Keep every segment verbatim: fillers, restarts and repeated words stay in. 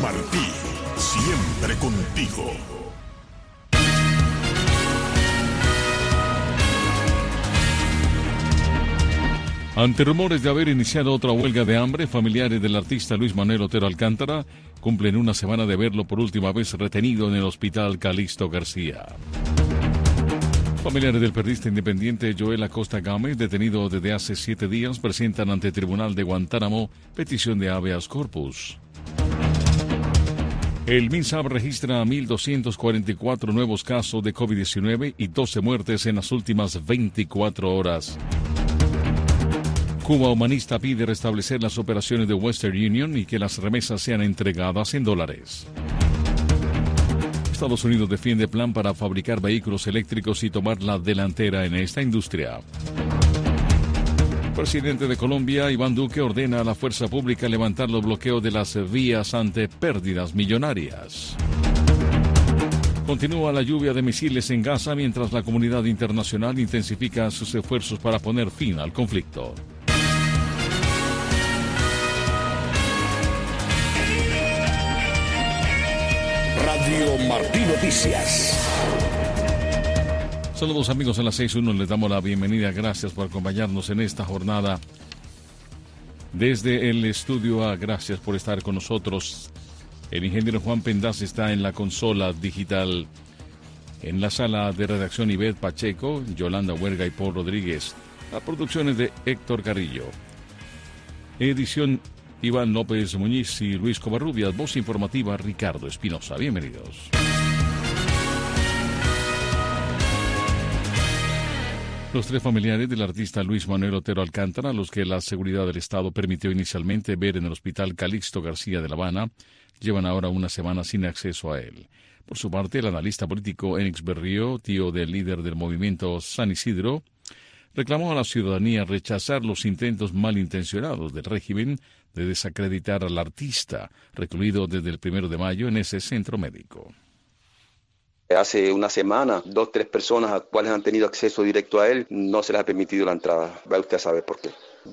Martí, siempre contigo. Ante rumores de haber iniciado otra huelga de hambre, familiares del artista Luis Manuel Otero Alcántara cumplen una semana de verlo por última vez retenido en el Hospital Calixto García. Familiares del periodista independiente Joel Acosta Gámez, detenido desde hace siete días, presentan ante el Tribunal de Guantánamo petición de habeas corpus. El MINSAB registra mil doscientos cuarenta y cuatro nuevos casos de COVID diecinueve y doce muertes en las últimas veinticuatro horas. Cuba Humanista pide restablecer las operaciones de Western Union y que las remesas sean entregadas en dólares. Estados Unidos defiende plan para fabricar vehículos eléctricos y tomar la delantera en esta industria. Presidente de Colombia, Iván Duque, ordena a la fuerza pública levantar los bloqueos de las vías ante pérdidas millonarias. Continúa la lluvia de misiles en Gaza mientras la comunidad internacional intensifica sus esfuerzos para poner fin al conflicto. Radio Martí Noticias. Saludos amigos, en las seis uno les damos la bienvenida. Gracias por acompañarnos en esta jornada. Desde el estudio A, gracias por estar con nosotros. El ingeniero Juan Pendaz está en la consola digital. En la sala de redacción Ivette Pacheco, Yolanda Huerga y Paul Rodríguez. La producción es de Héctor Carrillo. Edición Iván López Muñiz y Luis Covarrubias. Voz informativa Ricardo Espinosa. Bienvenidos. Los tres familiares del artista Luis Manuel Otero Alcántara, los que la seguridad del Estado permitió inicialmente ver en el Hospital Calixto García de La Habana, llevan ahora una semana sin acceso a él. Por su parte, el analista político Enix Berrío, tío del líder del movimiento San Isidro, reclamó a la ciudadanía rechazar los intentos malintencionados del régimen de desacreditar al artista, recluido desde el primero de mayo en ese centro médico. Hace una semana, dos, tres personas a cuales han tenido acceso directo a él, no se les ha permitido la entrada. Va usted a saber por qué.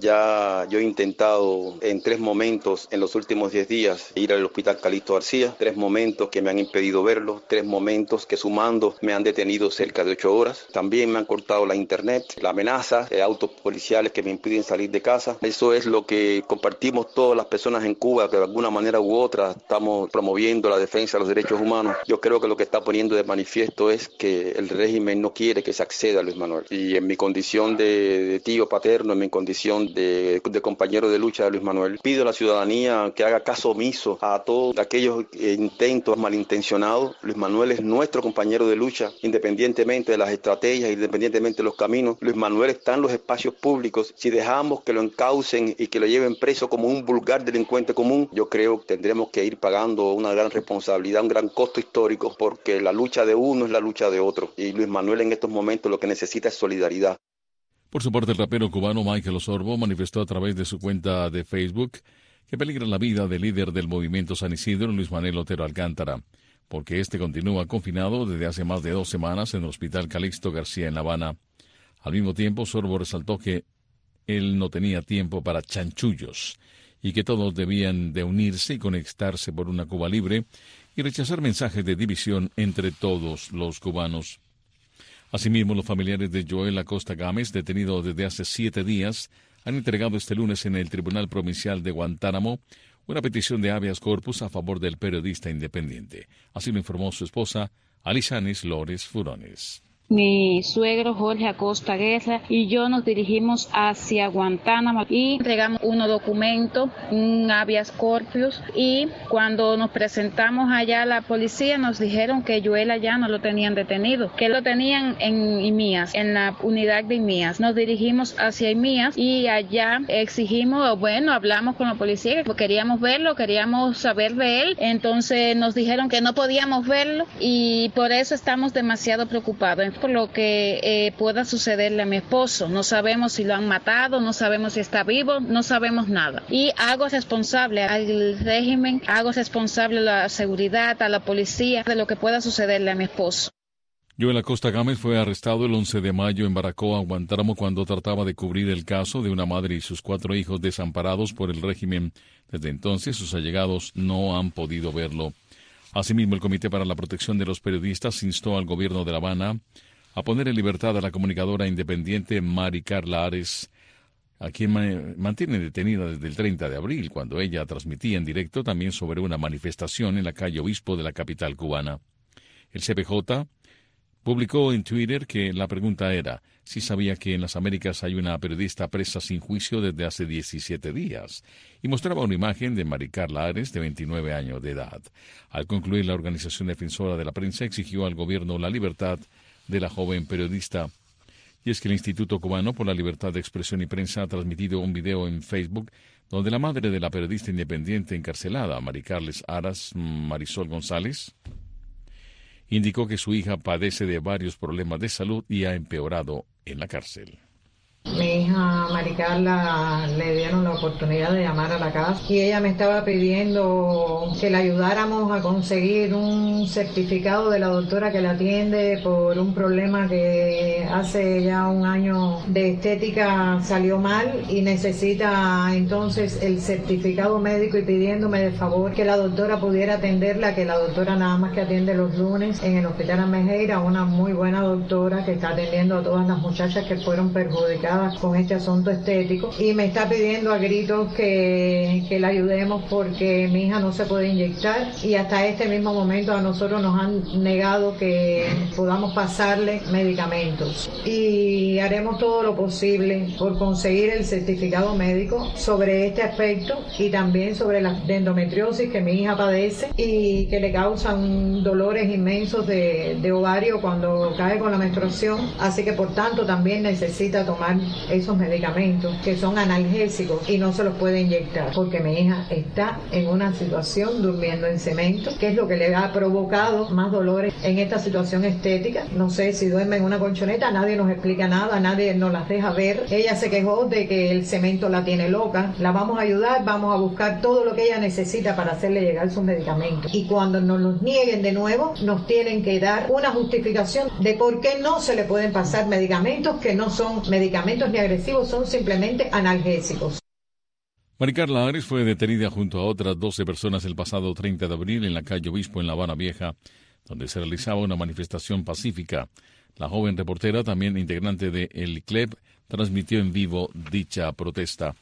Ya yo he intentado en tres momentos en los últimos diez días ir al Hospital Calixto García, tres momentos que me han impedido verlo, tres momentos que sumando me han detenido cerca de ocho horas. También me han cortado la internet, la amenaza, eh, autos policiales que me impiden salir de casa. Eso es lo que compartimos todas las personas en Cuba, que de alguna manera u otra estamos promoviendo la defensa de los derechos humanos. Yo creo que lo que está poniendo de manifiesto es que el régimen no quiere que se acceda a Luis Manuel. Y en mi condición de, de tío paterno, en mi condición De, de compañero de lucha de Luis Manuel, pido a la ciudadanía que haga caso omiso a todos aquellos intentos malintencionados. Luis Manuel es nuestro compañero de lucha, independientemente de las estrategias, independientemente de los caminos. Luis Manuel está en los espacios públicos. Si dejamos que lo encaucen y que lo lleven preso como un vulgar delincuente común, yo creo que tendremos que ir pagando una gran responsabilidad, un gran costo histórico, porque la lucha de uno es la lucha de otro. Y Luis Manuel en estos momentos lo que necesita es solidaridad. Por su parte, el rapero cubano Michael Osorbo manifestó a través de su cuenta de Facebook que peligra la vida del líder del movimiento San Isidro, Luis Manuel Otero Alcántara, porque este continúa confinado desde hace más de dos semanas en el Hospital Calixto García en La Habana. Al mismo tiempo, Osorbo resaltó que él no tenía tiempo para chanchullos y que todos debían de unirse y conectarse por una Cuba libre y rechazar mensajes de división entre todos los cubanos. Asimismo, los familiares de Joel Acosta Gámez, detenido desde hace siete días, han entregado este lunes en el Tribunal Provincial de Guantánamo una petición de habeas corpus a favor del periodista independiente. Así lo informó su esposa, Alisanis Lores Furones. Mi suegro Jorge Acosta Guerra y yo nos dirigimos hacia Guantánamo y entregamos unos documentos, un habeas corpus, y cuando nos presentamos allá a la policía nos dijeron que Joel allá no lo tenían detenido, que lo tenían en IMIAS, en la unidad de IMIAS. Nos dirigimos hacia IMIAS y allá exigimos, bueno, hablamos con la policía, queríamos verlo, queríamos saber de él, entonces nos dijeron que no podíamos verlo y por eso estamos demasiado preocupados por lo que eh, pueda sucederle a mi esposo. No sabemos si lo han matado, no sabemos si está vivo, no sabemos nada. Y hago responsable al régimen, hago responsable a la seguridad, a la policía, de lo que pueda sucederle a mi esposo. Joel Acosta Gámez fue arrestado el once de mayo en Baracoa, Guantánamo, cuando trataba de cubrir el caso de una madre y sus cuatro hijos desamparados por el régimen. Desde entonces, sus allegados no han podido verlo. Asimismo, el Comité para la Protección de los Periodistas instó al gobierno de La Habana a poner en libertad a la comunicadora independiente Mari Carla Ares, a quien ma- mantiene detenida desde el treinta de abril, cuando ella transmitía en directo también sobre una manifestación en la calle Obispo de la capital cubana. El C P J publicó en Twitter que la pregunta era si sabía que en las Américas hay una periodista presa sin juicio desde hace diecisiete días, y mostraba una imagen de Mari Carla Ares, de veintinueve años de edad. Al concluir, la Organización Defensora de la Prensa exigió al gobierno la libertad de la joven periodista. Y es que el Instituto Cubano por la Libertad de Expresión y Prensa ha transmitido un video en Facebook donde la madre de la periodista independiente encarcelada, Mari Carla Ares, Marisol González, indicó que su hija padece de varios problemas de salud y ha empeorado en la cárcel. Mi hija Mari Carla le dieron la oportunidad de llamar a la casa y ella me estaba pidiendo que le ayudáramos a conseguir un certificado de la doctora que la atiende por un problema que hace ya un año de estética salió mal y necesita entonces el certificado médico, y pidiéndome de favor que la doctora pudiera atenderla, que la doctora nada más que atiende los lunes en el Hospital Amejeira, una muy buena doctora que está atendiendo a todas las muchachas que fueron perjudicadas con este asunto estético, y me está pidiendo a gritos que, que la ayudemos porque mi hija no se puede inyectar, y hasta este mismo momento a nosotros nos han negado que podamos pasarle medicamentos, y haremos todo lo posible por conseguir el certificado médico sobre este aspecto y también sobre la endometriosis que mi hija padece y que le causan dolores inmensos de, de ovario cuando cae con la menstruación, así que por tanto también necesita tomar esos medicamentos que son analgésicos y no se los puede inyectar porque mi hija está en una situación durmiendo en cemento, que es lo que le ha provocado más dolores en esta situación estética. No sé si duerme en una colchoneta, nadie nos explica nada, nadie nos las deja ver. Ella se quejó de que el cemento la tiene loca. La vamos a ayudar, vamos a buscar todo lo que ella necesita para hacerle llegar sus medicamentos, y cuando nos los nieguen de nuevo nos tienen que dar una justificación de por qué no se le pueden pasar medicamentos que no son medicamentos ni agresivos, son simplemente analgésicos. Mari Carla Ares fue detenida junto a otras doce personas el pasado treinta de abril en la calle Obispo en La Habana Vieja, donde se realizaba una manifestación pacífica. La joven reportera, también integrante de El C L E P, transmitió en vivo dicha protesta.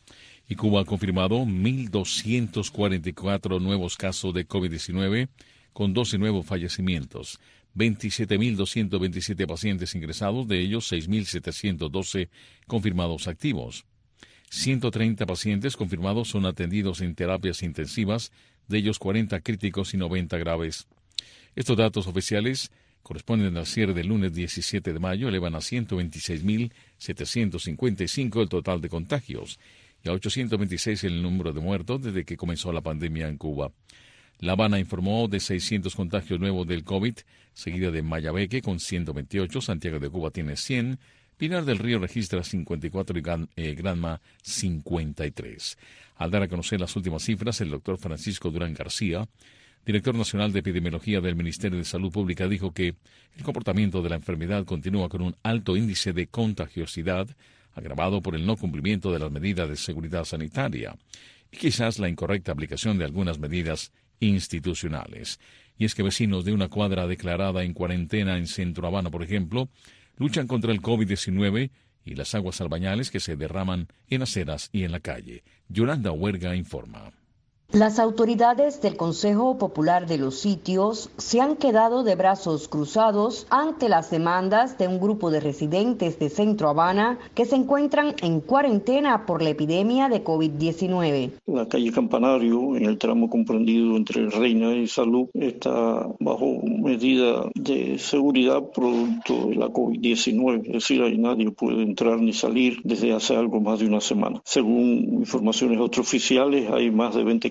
Y Cuba ha confirmado mil doscientos cuarenta y cuatro nuevos casos de COVID diecinueve, con doce nuevos fallecimientos. veintisiete mil doscientos veintisiete pacientes ingresados, de ellos seis mil setecientos doce confirmados activos. ciento treinta pacientes confirmados son atendidos en terapias intensivas, de ellos cuarenta críticos y noventa graves. Estos datos oficiales corresponden al cierre del lunes diecisiete de mayo, elevan a ciento veintiséis mil setecientos cincuenta y cinco el total de contagios y a ochocientos veintiséis el número de muertos desde que comenzó la pandemia en Cuba. La Habana informó de seiscientos contagios nuevos del COVID, seguida de Mayabeque con ciento veintiocho, Santiago de Cuba tiene cien, Pinar del Río registra cincuenta y cuatro y Gran, eh, Granma cincuenta y tres. Al dar a conocer las últimas cifras, el doctor Francisco Durán García, director nacional de epidemiología del Ministerio de Salud Pública, dijo que el comportamiento de la enfermedad continúa con un alto índice de contagiosidad, agravado por el no cumplimiento de las medidas de seguridad sanitaria y quizás la incorrecta aplicación de algunas medidas institucionales. Y es que vecinos de una cuadra declarada en cuarentena en Centro Habana, por ejemplo, luchan contra el COVID diecinueve y las aguas albañales que se derraman en aceras y en la calle. Yolanda Huerga informa. Las autoridades del Consejo Popular de los Sitios se han quedado de brazos cruzados ante las demandas de un grupo de residentes de Centro Habana que se encuentran en cuarentena por la epidemia de COVID diecinueve. La calle Campanario, en el tramo comprendido entre Reina y Salud, está bajo medida de seguridad producto de la COVID diecinueve, es decir, ahí nadie puede entrar ni salir desde hace algo más de una semana. Según informaciones extraoficiales, hay más de veinte casos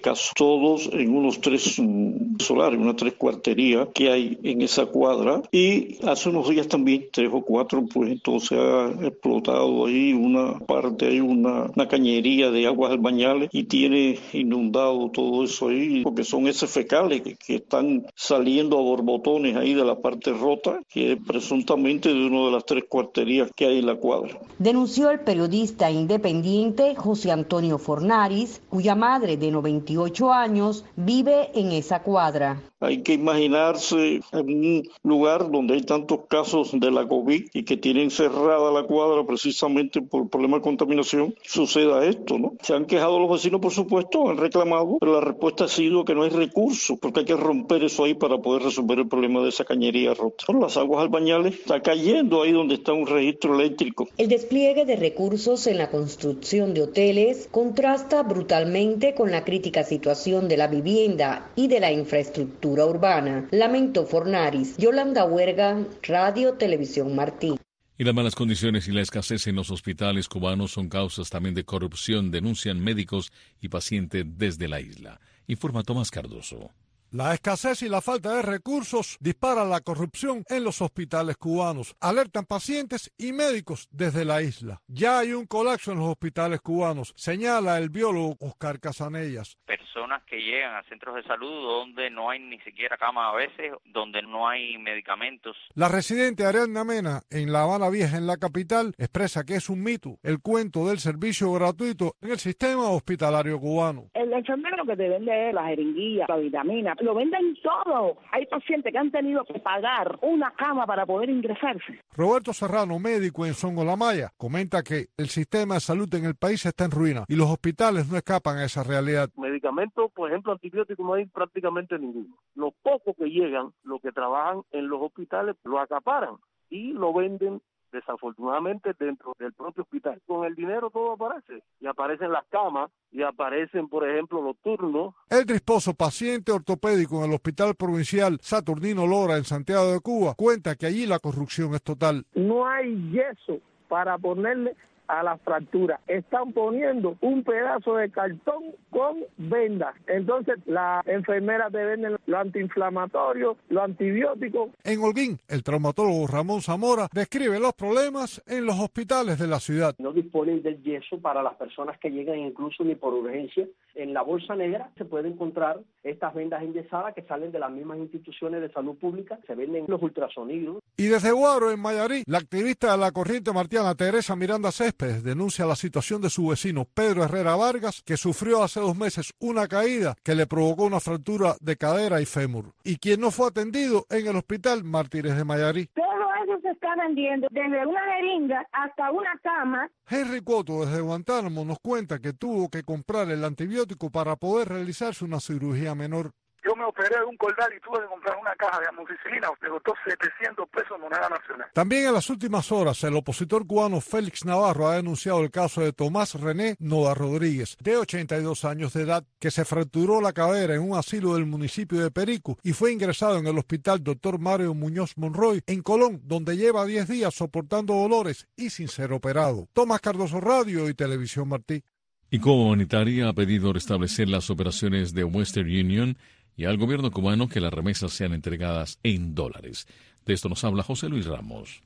casos, todos en unos tres um, solares, unas tres cuarterías que hay en esa cuadra, y hace unos días también, tres o cuatro, pues entonces ha explotado ahí una parte, hay una, una cañería de aguas albañales y tiene inundado todo eso ahí, porque son heces fecales que, que están saliendo a borbotones ahí de la parte rota, que es presuntamente de una de las tres cuarterías que hay en la cuadra. Denunció el periodista independiente José Antonio Fornaris, cuya madre de noventa y ocho años vive en esa cuadra. Hay que imaginarse en un lugar donde hay tantos casos de la COVID y que tienen cerrada la cuadra precisamente por problemas de contaminación, suceda esto, ¿no? Se han quejado los vecinos, por supuesto, han reclamado, pero la respuesta ha sido que no hay recursos, porque hay que romper eso ahí para poder resolver el problema de esa cañería rota. Las aguas albañales está cayendo ahí donde está un registro eléctrico. El despliegue de recursos en la construcción de hoteles contrasta brutalmente con la crítica situación de la vivienda y de la infraestructura urbana. Lamento Fornaris. Yolanda Huerga, Radio Televisión Martí. Y las malas condiciones y la escasez en los hospitales cubanos son causas también de corrupción, denuncian médicos y pacientes desde la isla. Informa Tomás Cardoso. La escasez y la falta de recursos disparan la corrupción en los hospitales cubanos. Alertan pacientes y médicos desde la isla. Ya hay un colapso en los hospitales cubanos, señala el biólogo Oscar Casanellas. Personas que llegan a centros de salud donde no hay ni siquiera cama a veces, donde no hay medicamentos. La residente Ariadna Mena, en La Habana Vieja, en la capital, expresa que es un mito el cuento del servicio gratuito en el sistema hospitalario cubano. El enfermero lo que te vende es la jeringuilla, la vitamina, lo venden todo. Hay pacientes que han tenido que pagar una cama para poder ingresarse. Roberto Serrano, médico en Songolamaya, comenta que el sistema de salud en el país está en ruina y los hospitales no escapan a esa realidad. Medicamentos, por ejemplo, antibióticos no hay prácticamente ninguno. Los pocos que llegan, los que trabajan en los hospitales, lo acaparan y lo venden desafortunadamente dentro del propio hospital. Con el dinero todo aparece, y aparecen las camas, y aparecen, por ejemplo, los turnos. Eldris Pozo, paciente ortopédico en el Hospital Provincial Saturnino Lora en Santiago de Cuba, cuenta que allí la corrupción es total. No hay yeso para ponerle a la fractura. Están poniendo un pedazo de cartón con vendas. Entonces, las enfermeras te venden lo antiinflamatorio, lo antibiótico. En Holguín, el traumatólogo Ramón Zamora describe los problemas en los hospitales de la ciudad. No disponen del yeso para las personas que llegan incluso ni por urgencia. En la bolsa negra se puede encontrar estas vendas enyesadas que salen de las mismas instituciones de salud pública. Se venden los ultrasonidos. Y desde Guaro, en Mayarí, la activista de la corriente martiana Teresa Miranda Céspedes denuncia la situación de su vecino Pedro Herrera Vargas, que sufrió hace dos meses una caída que le provocó una fractura de cadera y fémur, y quien no fue atendido en el hospital Mártires de Mayarí. Todo eso se está vendiendo, desde una jeringa hasta una cama. Henry Coto, desde Guantánamo, nos cuenta que tuvo que comprar el antibiótico para poder realizarse una cirugía menor. Yo me operé de un cordal y tuve que comprar una caja de amoxicilina, me costó setecientos pesos en moneda nacional. También en las últimas horas, el opositor cubano Félix Navarro ha denunciado el caso de Tomás René Noda Rodríguez, de ochenta y dos años de edad, que se fracturó la cadera en un asilo del municipio de Perico y fue ingresado en el hospital doctor Mario Muñoz Monroy, en Colón, donde lleva diez días soportando dolores y sin ser operado. Tomás Cardoso, Radio y Televisión Martí. Y Cuba Humanitaria ha pedido restablecer las operaciones de Western Union y al gobierno cubano que las remesas sean entregadas en dólares. De esto nos habla José Luis Ramos.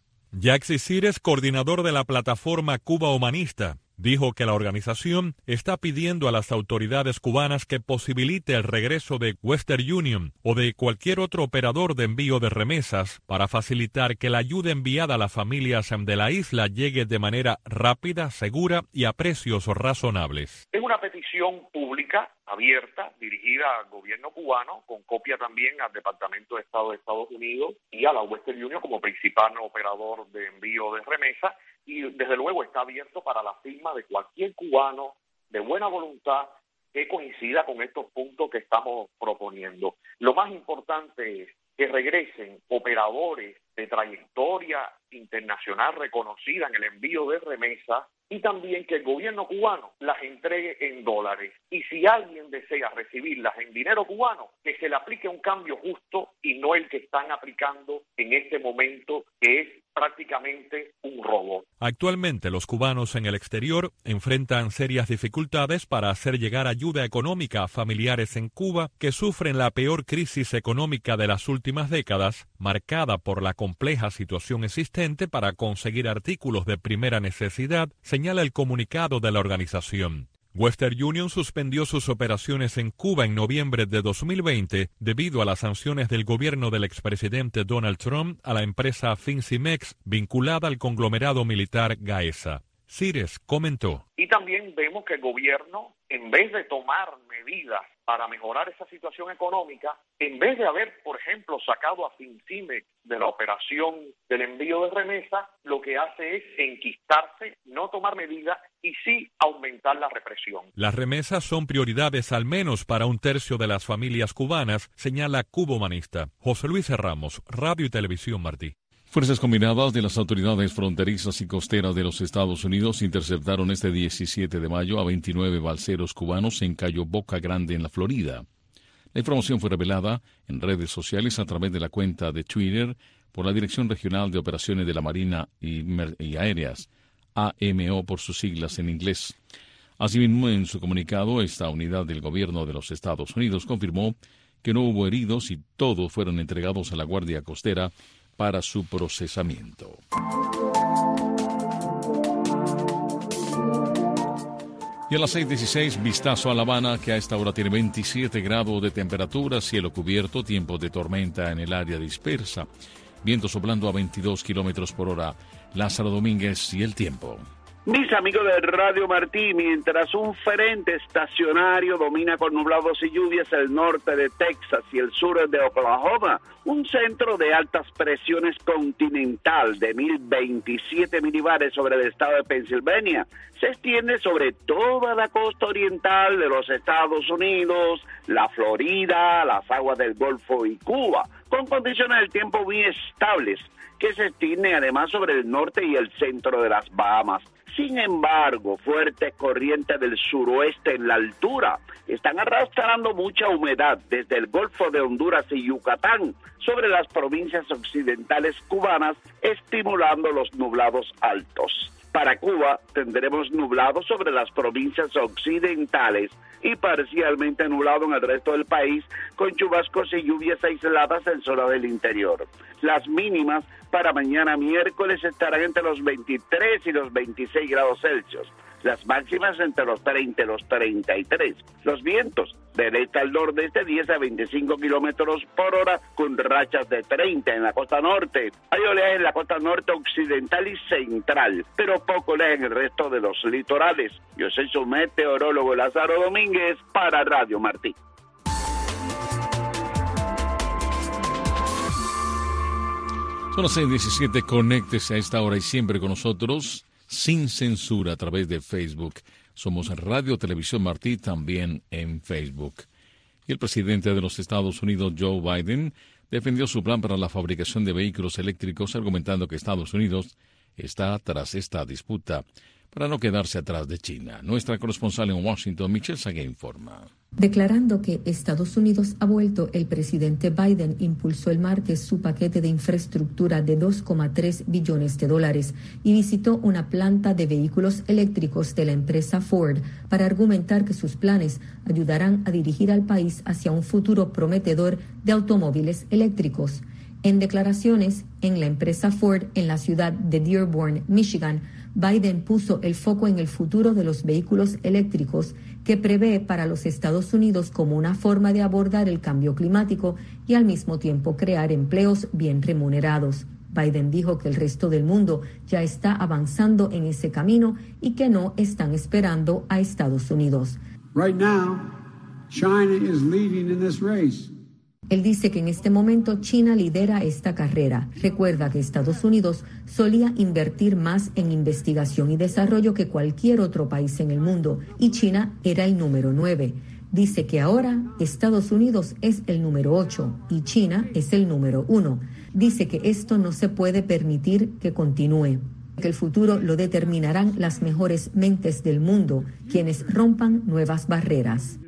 Yaxi Cires, coordinador de la plataforma Cuba Humanista, dijo que la organización está pidiendo a las autoridades cubanas que posibilite el regreso de Western Union o de cualquier otro operador de envío de remesas para facilitar que la ayuda enviada a las familias de la isla llegue de manera rápida, segura y a precios razonables. Es una petición pública, abierta, dirigida al gobierno cubano, con copia también al Departamento de Estado de Estados Unidos y a la Western Union como principal operador de envío de remesas, y desde luego está abierto para la firma de cualquier cubano de buena voluntad que coincida con estos puntos que estamos proponiendo. Lo más importante es que regresen operadores de trayectoria internacional reconocida en el envío de remesas y también que el gobierno cubano las entregue en dólares. Y si alguien desea recibirlas en dinero cubano, que se le aplique un cambio justo y no el que están aplicando en este momento, que es prácticamente un robo. Actualmente los cubanos en el exterior enfrentan serias dificultades para hacer llegar ayuda económica a familiares en Cuba que sufren la peor crisis económica de las últimas décadas, marcada por la compleja situación existente para conseguir artículos de primera necesidad, señala el comunicado de la organización. Western Union suspendió sus operaciones en Cuba en noviembre de dos mil veinte debido a las sanciones del gobierno del expresidente Donald Trump a la empresa Fincimex vinculada al conglomerado militar Gaesa. Cires comentó. Y también vemos que el gobierno, en vez de tomar medidas para mejorar esa situación económica, en vez de haber, por ejemplo, sacado a Fincimex de la operación del envío de remesa, lo que hace es enquistarse, no tomar medidas y sí aumentar la represión. Las remesas son prioridades al menos para un tercio de las familias cubanas, señala Cuba Humanista. José Luis Ramos, Radio y Televisión Martí. Fuerzas combinadas de las autoridades fronterizas y costeras de los Estados Unidos interceptaron este diecisiete de mayo a veintinueve balseros cubanos en Cayo Boca Grande, en la Florida. La información fue revelada en redes sociales a través de la cuenta de Twitter por la Dirección Regional de Operaciones de la Marina y, Mer- y Aéreas, A M O por sus siglas en inglés. Asimismo, en su comunicado, esta unidad del gobierno de los Estados Unidos confirmó que no hubo heridos y todos fueron entregados a la Guardia Costera para su procesamiento. Y a las seis dieciséis, vistazo a La Habana, que a esta hora tiene veintisiete grados de temperatura, cielo cubierto, tiempo de tormenta en el área dispersa, viento soplando a veintidós kilómetros por hora. Lázaro Domínguez y el tiempo. Mis amigos de Radio Martí, mientras un frente estacionario domina con nublados y lluvias el norte de Texas y el sur de Oklahoma, un centro de altas presiones continental de mil veintisiete milibares sobre el estado de Pensilvania se extiende sobre toda la costa oriental de los Estados Unidos, la Florida, las aguas del Golfo y Cuba, con condiciones del tiempo muy estables que se extienden además sobre el norte y el centro de las Bahamas. Sin embargo, fuertes corrientes del suroeste en la altura están arrastrando mucha humedad desde el Golfo de Honduras y Yucatán sobre las provincias occidentales cubanas, estimulando los nublados altos. Para Cuba tendremos nublado sobre las provincias occidentales y parcialmente nublado en el resto del país, con chubascos y lluvias aisladas en zonas del interior. Las mínimas para mañana miércoles estarán entre los veintitrés y los veintiséis grados Celsius. Las máximas entre los treinta y los treinta y tres. Los vientos del este al nordeste diez a veinticinco kilómetros por hora, con rachas de treinta en la costa norte. Hay oleaje en la costa norte occidental y central, pero poco oleaje en el resto de los litorales. Yo soy su meteorólogo Lázaro Domínguez para Radio Martí. Son las seis diecisiete, conéctese a esta hora y siempre con nosotros, sin censura, a través de Facebook. Somos Radio Televisión Martí, también en Facebook. Y el presidente de los Estados Unidos, Joe Biden, defendió su plan para la fabricación de vehículos eléctricos, argumentando que Estados Unidos está tras esta disputa para no quedarse atrás de China. Nuestra corresponsal en Washington, Michelle Sagué, informa. Declarando que Estados Unidos ha vuelto, el presidente Biden impulsó el martes su paquete de infraestructura de dos coma tres billones de dólares y visitó una planta de vehículos eléctricos de la empresa Ford para argumentar que sus planes ayudarán a dirigir al país hacia un futuro prometedor de automóviles eléctricos. En declaraciones en la empresa Ford en la ciudad de Dearborn, Michigan, Biden puso el foco en el futuro de los vehículos eléctricos, que prevé para los Estados Unidos como una forma de abordar el cambio climático y al mismo tiempo crear empleos bien remunerados. Biden dijo que el resto del mundo ya está avanzando en ese camino y que no están esperando a Estados Unidos. Right now, China is leading in this race. Él dice que en este momento China lidera esta carrera. Recuerda que Estados Unidos solía invertir más en investigación y desarrollo que cualquier otro país en el mundo, y China era el número nueve. Dice que ahora Estados Unidos es el número ocho y China es el número uno. Dice que esto no se puede permitir que continúe, que el futuro lo determinarán las mejores mentes del mundo, quienes rompan nuevas barreras.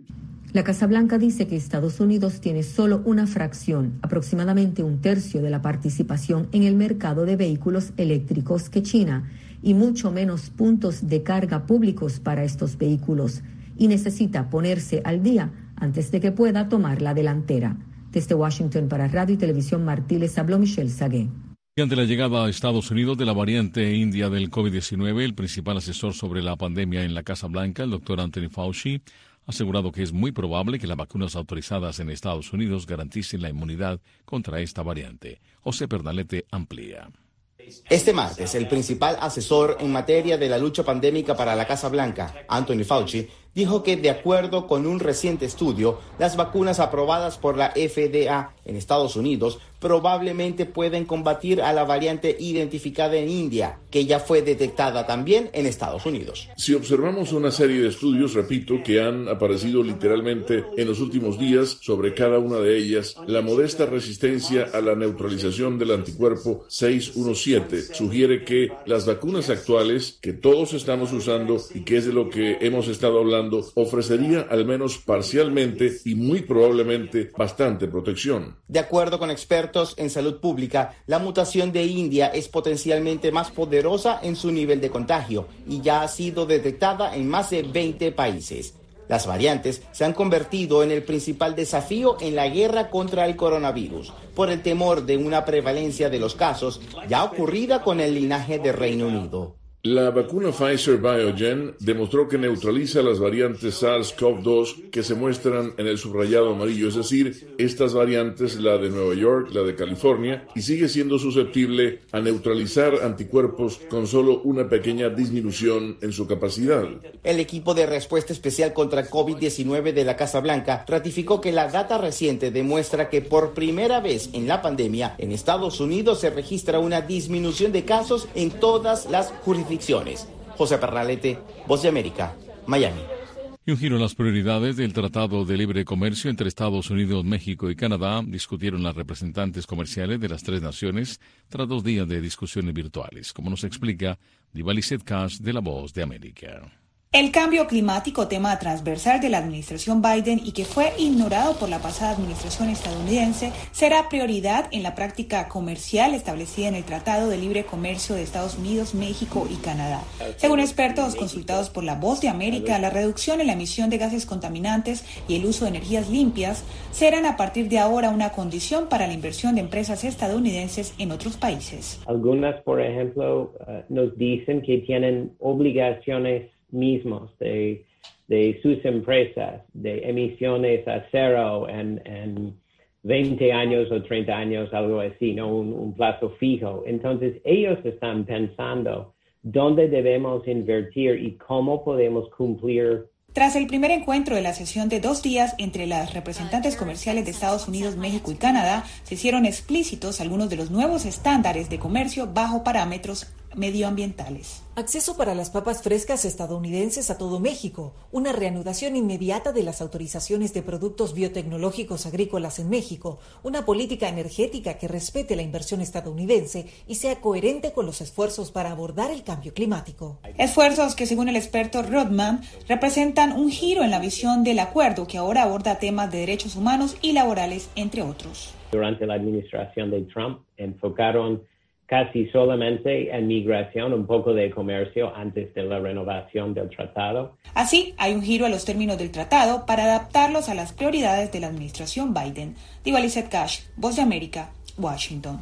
La Casa Blanca dice que Estados Unidos tiene solo una fracción, aproximadamente un tercio de la participación en el mercado de vehículos eléctricos que China, y mucho menos puntos de carga públicos para estos vehículos, y necesita ponerse al día antes de que pueda tomar la delantera. Desde Washington para Radio y Televisión Martí les habló Michelle Sagué. Ante la llegada a Estados Unidos de la variante india del COVID diecinueve, el principal asesor sobre la pandemia en la Casa Blanca, el doctor Anthony Fauci, ha asegurado que es muy probable que las vacunas autorizadas en Estados Unidos garanticen la inmunidad contra esta variante. José Pernalete amplía. Este martes, el principal asesor en materia de la lucha pandémica para la Casa Blanca, Anthony Fauci, dijo que de acuerdo con un reciente estudio, las vacunas aprobadas por la F D A en Estados Unidos probablemente pueden combatir a la variante identificada en India, que ya fue detectada también en Estados Unidos. Si observamos una serie de estudios, repito, que han aparecido literalmente en los últimos días sobre cada una de ellas, la modesta resistencia a la neutralización del anticuerpo seis uno siete sugiere que las vacunas actuales que todos estamos usando y que es de lo que hemos estado hablando, ofrecería al menos parcialmente y muy probablemente bastante protección. De acuerdo con expertos en salud pública, la mutación de India es potencialmente más poderosa en su nivel de contagio y ya ha sido detectada en más de veinte países. Las variantes se han convertido en el principal desafío en la guerra contra el coronavirus, por el temor de una prevalencia de los casos ya ocurrida con el linaje de Reino Unido. La vacuna Pfizer-BioNTech demostró que neutraliza las variantes SARS-CoV dos que se muestran en el subrayado amarillo, es decir, estas variantes, la de Nueva York, la de California, y sigue siendo susceptible a neutralizar anticuerpos con solo una pequeña disminución en su capacidad. El equipo de respuesta especial contra COVID diecinueve de la Casa Blanca ratificó que la data reciente demuestra que por primera vez en la pandemia en Estados Unidos se registra una disminución de casos en todas las jurisdicciones. José Pernalete, Voz de América, Miami. Y un giro en las prioridades del Tratado de Libre Comercio entre Estados Unidos, México y Canadá discutieron las representantes comerciales de las tres naciones tras dos días de discusiones virtuales, como nos explica Divalicet Cash de La Voz de América. El cambio climático, tema transversal de la administración Biden y que fue ignorado por la pasada administración estadounidense, será prioridad en la práctica comercial establecida en el Tratado de Libre Comercio de Estados Unidos, México y Canadá. Según expertos consultados por La Voz de América, la reducción en la emisión de gases contaminantes y el uso de energías limpias serán a partir de ahora una condición para la inversión de empresas estadounidenses en otros países. Algunas, por ejemplo, uh, nos dicen que tienen obligaciones mismos de, de sus empresas, de emisiones a cero en, en veinte años o treinta años, algo así, ¿no? Un, un plazo fijo. Entonces, ellos están pensando dónde debemos invertir y cómo podemos cumplir. Tras el primer encuentro de la sesión de dos días entre las representantes comerciales de Estados Unidos, México y Canadá, se hicieron explícitos algunos de los nuevos estándares de comercio bajo parámetros medioambientales. Acceso para las papas frescas estadounidenses a todo México, una reanudación inmediata de las autorizaciones de productos biotecnológicos agrícolas en México, una política energética que respete la inversión estadounidense y sea coherente con los esfuerzos para abordar el cambio climático. Esfuerzos que, según el experto Rodman, representan un giro en la visión del acuerdo que ahora aborda temas de derechos humanos y laborales, entre otros. Durante la administración de Trump enfocaron casi solamente en migración, un poco de comercio antes de la renovación del tratado. Así, hay un giro a los términos del tratado para adaptarlos a las prioridades de la administración Biden. Divalicet Cash, Voz de América, Washington.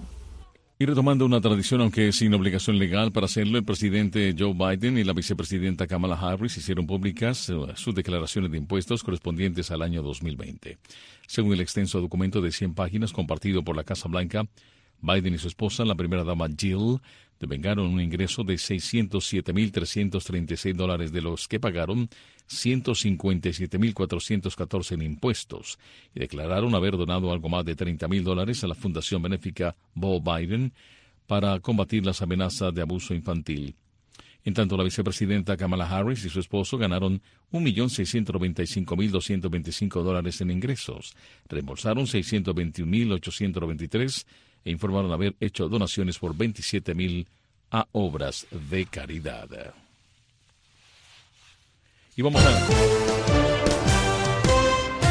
Y retomando una tradición, aunque sin obligación legal para hacerlo, el presidente Joe Biden y la vicepresidenta Kamala Harris hicieron públicas sus declaraciones de impuestos correspondientes al año dos mil veinte. Según el extenso documento de cien páginas compartido por la Casa Blanca, Biden y su esposa, la primera dama Jill, devengaron un ingreso de seiscientos siete mil trescientos treinta y seis dólares, de los que pagaron ciento cincuenta y siete mil cuatrocientos catorce en impuestos, y declararon haber donado algo más de treinta mil dólares a la fundación benéfica Bo Biden para combatir las amenazas de abuso infantil. En tanto, la vicepresidenta Kamala Harris y su esposo ganaron un millón seiscientos noventa y cinco mil doscientos veinticinco dólares en ingresos, reembolsaron seiscientos veintiún mil ochocientos noventa y tres e informaron haber hecho donaciones por veintisiete mil a obras de caridad. Y vamos a...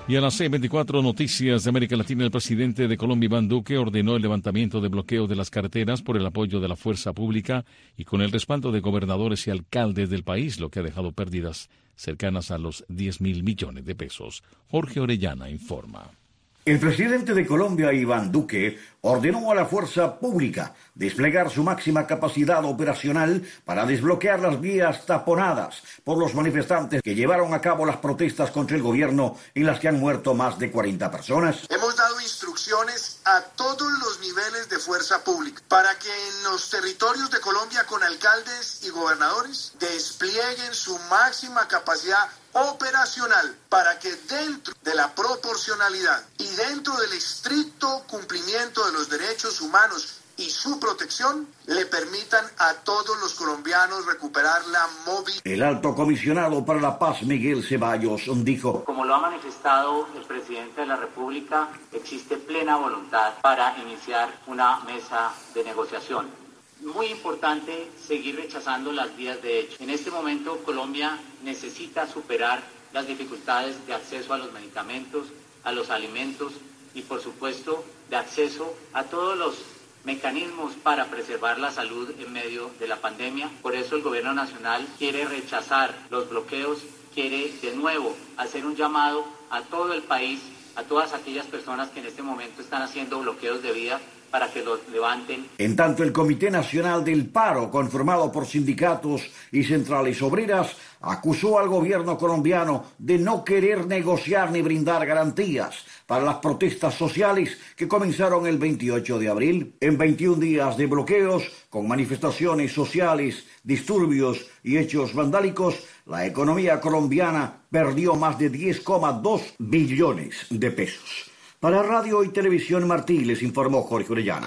Y a las seis veinticuatro Noticias de América Latina, el presidente de Colombia, Iván Duque, ordenó el levantamiento de bloqueos de las carreteras por el apoyo de la fuerza pública y con el respaldo de gobernadores y alcaldes del país, lo que ha dejado pérdidas cercanas a los diez mil millones de pesos. Jorge Orellana informa. El presidente de Colombia, Iván Duque, ordenó a la fuerza pública desplegar su máxima capacidad operacional para desbloquear las vías taponadas por los manifestantes que llevaron a cabo las protestas contra el gobierno en las que han muerto más de cuarenta personas. Hemos dado instrucciones a todos los niveles de fuerza pública para que en los territorios de Colombia con alcaldes y gobernadores desplieguen su máxima capacidad operacional para que dentro de la proporcionalidad y dentro del estricto cumplimiento de los derechos humanos y su protección le permitan a todos los colombianos recuperar la movilidad. El alto comisionado para la paz, Miguel Ceballos, dijo: como lo ha manifestado el presidente de la República, existe plena voluntad para iniciar una mesa de negociación. Muy importante seguir rechazando las vías de hecho. En este momento Colombia necesita superar las dificultades de acceso a los medicamentos, a los alimentos y por supuesto de acceso a todos los mecanismos para preservar la salud en medio de la pandemia. Por eso el gobierno nacional quiere rechazar los bloqueos, quiere de nuevo hacer un llamado a todo el país, a todas aquellas personas que en este momento están haciendo bloqueos de vía, para que los levanten. En tanto, el Comité Nacional del Paro, conformado por sindicatos y centrales obreras, acusó al gobierno colombiano de no querer negociar ni brindar garantías para las protestas sociales que comenzaron el veintiocho de abril. En veintiún días de bloqueos, con manifestaciones sociales, disturbios y hechos vandálicos, la economía colombiana perdió más de diez coma dos billones de pesos. Para Radio y Televisión Martí, les informó Jorge Orellana.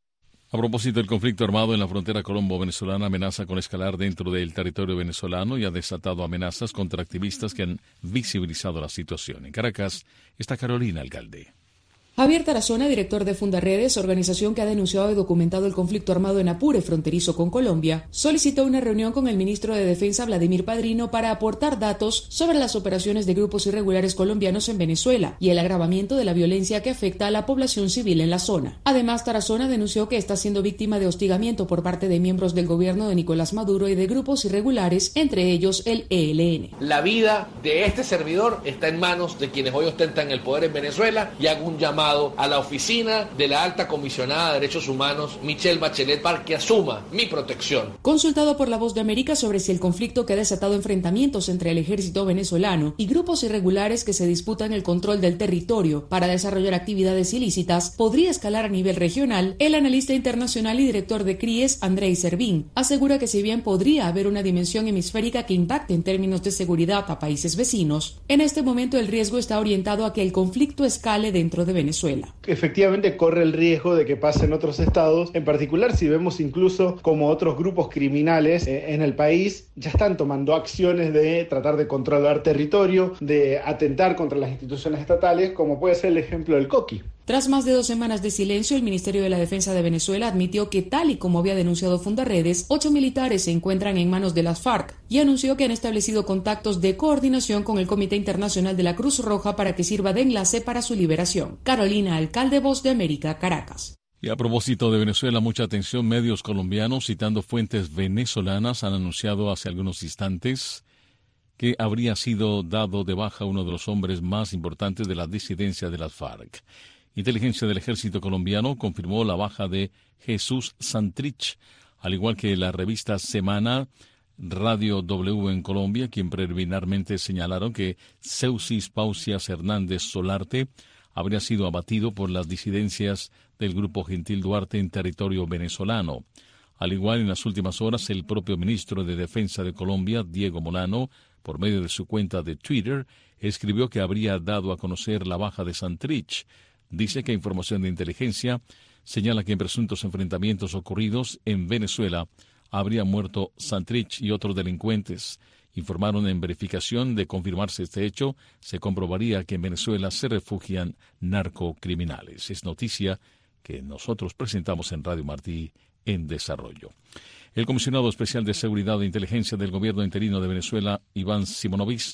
A propósito, el conflicto armado en la frontera colombo-venezolana amenaza con escalar dentro del territorio venezolano y ha desatado amenazas contra activistas que han visibilizado la situación. En Caracas está Carolina Alcalde. Javier Tarazona, director de Fundaredes, organización que ha denunciado y documentado el conflicto armado en Apure, fronterizo con Colombia, solicitó una reunión con el ministro de Defensa, Vladimir Padrino, para aportar datos sobre las operaciones de grupos irregulares colombianos en Venezuela y el agravamiento de la violencia que afecta a la población civil en la zona. Además, Tarazona denunció que está siendo víctima de hostigamiento por parte de miembros del gobierno de Nicolás Maduro y de grupos irregulares, entre ellos el E L N. La vida de este servidor está en manos de quienes hoy ostentan el poder en Venezuela y hago un llamado a la oficina de la alta comisionada de derechos humanos, Michelle Bachelet, para que asuma mi protección. Consultado por La Voz de América sobre si el conflicto que ha desatado enfrentamientos entre el ejército venezolano y grupos irregulares que se disputan el control del territorio para desarrollar actividades ilícitas podría escalar a nivel regional, el analista internacional y director de CRIES, Andrei Servín, asegura que si bien podría haber una dimensión hemisférica que impacte en términos de seguridad a países vecinos, en este momento el riesgo está orientado a que el conflicto escale dentro de Venezuela. Efectivamente corre el riesgo de que pase en otros estados, en particular si vemos incluso como otros grupos criminales eh, en el país ya están tomando acciones de tratar de controlar territorio, de atentar contra las instituciones estatales, como puede ser el ejemplo del Coqui. Tras más de dos semanas de silencio, el Ministerio de la Defensa de Venezuela admitió que, tal y como había denunciado Fundaredes, ocho militares se encuentran en manos de las FARC y anunció que han establecido contactos de coordinación con el Comité Internacional de la Cruz Roja para que sirva de enlace para su liberación. Carolina Alcalde, Voz de América, Caracas. Y a propósito de Venezuela, mucha atención, medios colombianos, citando fuentes venezolanas, han anunciado hace algunos instantes que habría sido dado de baja uno de los hombres más importantes de la disidencia de las FARC. Inteligencia del Ejército colombiano confirmó la baja de Jesús Santrich, al igual que la revista Semana, Radio W en Colombia, quien preliminarmente señalaron que Seusis Pausias Hernández Solarte habría sido abatido por las disidencias del Grupo Gentil Duarte en territorio venezolano. Al igual, en las últimas horas, el propio ministro de Defensa de Colombia, Diego Molano, por medio de su cuenta de Twitter, escribió que habría dado a conocer la baja de Santrich. Dice que información de inteligencia señala que en presuntos enfrentamientos ocurridos en Venezuela habría muerto Santrich y otros delincuentes. Informaron en verificación de confirmarse este hecho, se comprobaría que en Venezuela se refugian narcocriminales. Es noticia que nosotros presentamos en Radio Martí en desarrollo. El comisionado especial de Seguridad e Inteligencia del Gobierno interino de Venezuela, Iván Simonovic,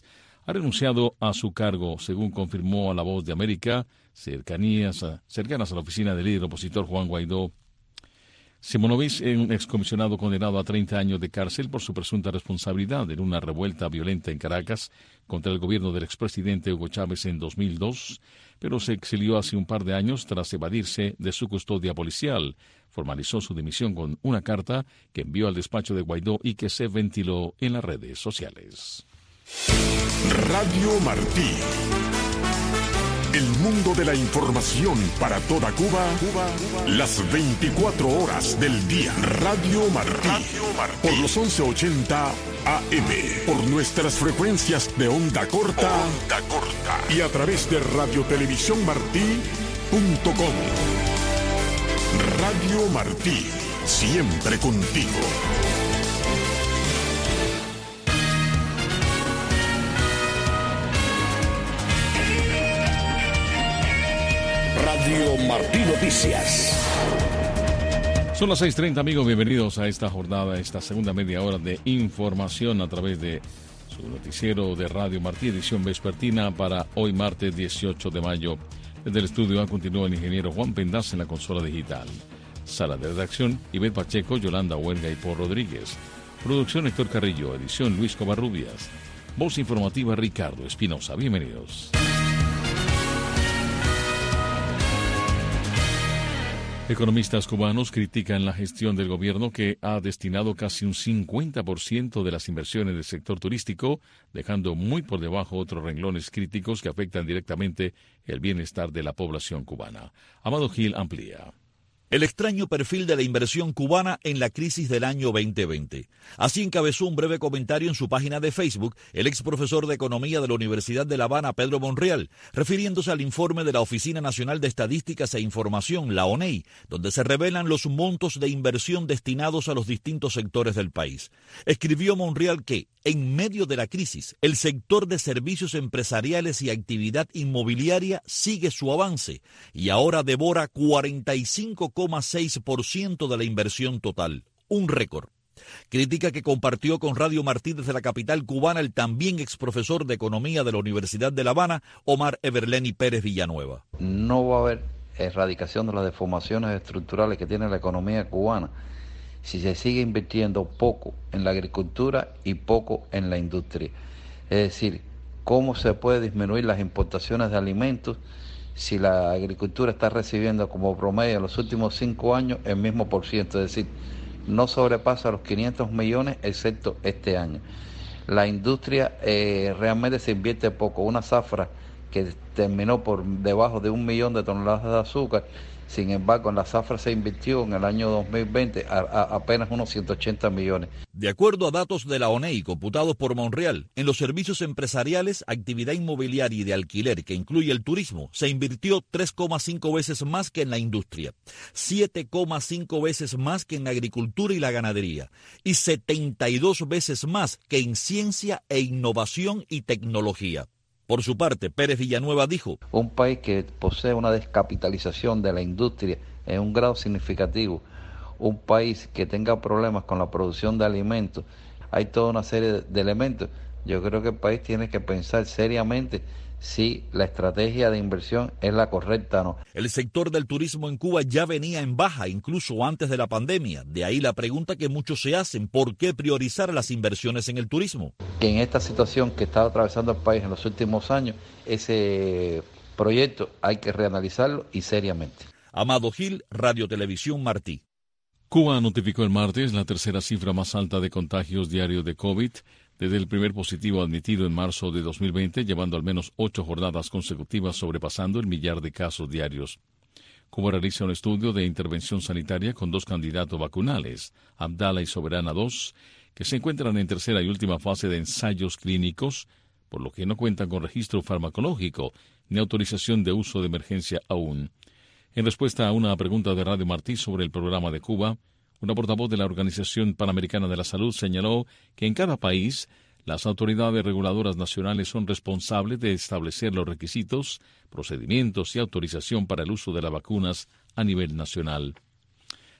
ha renunciado a su cargo, según confirmó a La Voz de América, cercanías a, cercanas a la oficina del líder opositor Juan Guaidó. Simonovic es un excomisionado condenado a treinta años de cárcel por su presunta responsabilidad en una revuelta violenta en Caracas contra el gobierno del expresidente Hugo Chávez en dos mil dos, pero se exilió hace un par de años tras evadirse de su custodia policial. Formalizó su dimisión con una carta que envió al despacho de Guaidó y que se ventiló en las redes sociales. Radio Martí. El mundo de la información para toda Cuba, Cuba, Cuba, las veinticuatro horas del día. Radio Martí, Radio Martí. Por los once ochenta A M, por nuestras frecuencias de onda corta, onda corta. Y a través de radiotelevisiónmartí punto com. Radio Martí, siempre contigo. Radio Martí Noticias. Son las seis treinta, amigos. Bienvenidos a esta jornada, esta segunda media hora de información a través de su noticiero de Radio Martí, edición vespertina para hoy martes dieciocho de mayo. Desde el estudio A continúa el ingeniero Juan Pendaz en la consola digital. Sala de redacción, Ivette Pacheco, Yolanda Huerga y Paul Rodríguez. Producción Héctor Carrillo, edición Luis Covarrubias. Voz informativa Ricardo Espinosa. Bienvenidos. Economistas cubanos critican la gestión del gobierno que ha destinado casi un cincuenta por ciento de las inversiones del sector turístico, dejando muy por debajo otros renglones críticos que afectan directamente el bienestar de la población cubana. Amado Gil amplía. El extraño perfil de la inversión cubana en la crisis del año veinte veinte. Así encabezó un breve comentario en su página de Facebook el ex profesor de Economía de la Universidad de La Habana, Pedro Monreal, refiriéndose al informe de la Oficina Nacional de Estadísticas e Información, la O N E I, donde se revelan los montos de inversión destinados a los distintos sectores del país. Escribió Monreal que, en medio de la crisis, el sector de servicios empresariales y actividad inmobiliaria sigue su avance y ahora devora cuarenta y cinco coma seis por ciento de la inversión total, un récord. Crítica que compartió con Radio Martí desde la capital cubana el también exprofesor de Economía de la Universidad de La Habana, Omar Everleni Pérez Villanueva. No va a haber erradicación de las deformaciones estructurales que tiene la economía cubana si se sigue invirtiendo poco en la agricultura y poco en la industria. Es decir, ¿cómo se puede disminuir las importaciones de alimentos si la agricultura está recibiendo como promedio en los últimos cinco años el mismo por ciento? Es decir, no sobrepasa los quinientos millones excepto este año. La industria eh, realmente se invierte poco. Una zafra que terminó por debajo de un millón de toneladas de azúcar, sin embargo en la zafra se invirtió en el año dos mil veinte a, a, apenas unos ciento ochenta millones. De acuerdo a datos de la O N E I computados por Monreal, en los servicios empresariales, actividad inmobiliaria y de alquiler, que incluye el turismo, se invirtió tres coma cinco veces más que en la industria, siete coma cinco veces más que en la agricultura y la ganadería, y setenta y dos veces más que en ciencia e innovación y tecnología. Por su parte, Pérez Villanueva dijo: un país que posee una descapitalización de la industria en un grado significativo, un país que tenga problemas con la producción de alimentos, hay toda una serie de elementos. Yo creo que el país tiene que pensar seriamente si la estrategia de inversión es la correcta o no. El sector del turismo en Cuba ya venía en baja incluso antes de la pandemia. De ahí la pregunta que muchos se hacen: ¿por qué priorizar las inversiones en el turismo? Que en esta situación que está atravesando el país en los últimos años, ese proyecto hay que reanalizarlo y seriamente. Amado Gil, Radio Televisión Martí. Cuba notificó el martes la tercera cifra más alta de contagios diarios de COVID desde el primer positivo admitido en marzo de dos mil veinte, llevando al menos ocho jornadas consecutivas sobrepasando el millar de casos diarios. Cuba realiza un estudio de intervención sanitaria con dos candidatos vacunales, Abdala y Soberana dos, que se encuentran en tercera y última fase de ensayos clínicos, por lo que no cuentan con registro farmacológico ni autorización de uso de emergencia aún. En respuesta a una pregunta de Radio Martí sobre el programa de Cuba, una portavoz de la Organización Panamericana de la Salud señaló que en cada país las autoridades reguladoras nacionales son responsables de establecer los requisitos, procedimientos y autorización para el uso de las vacunas a nivel nacional.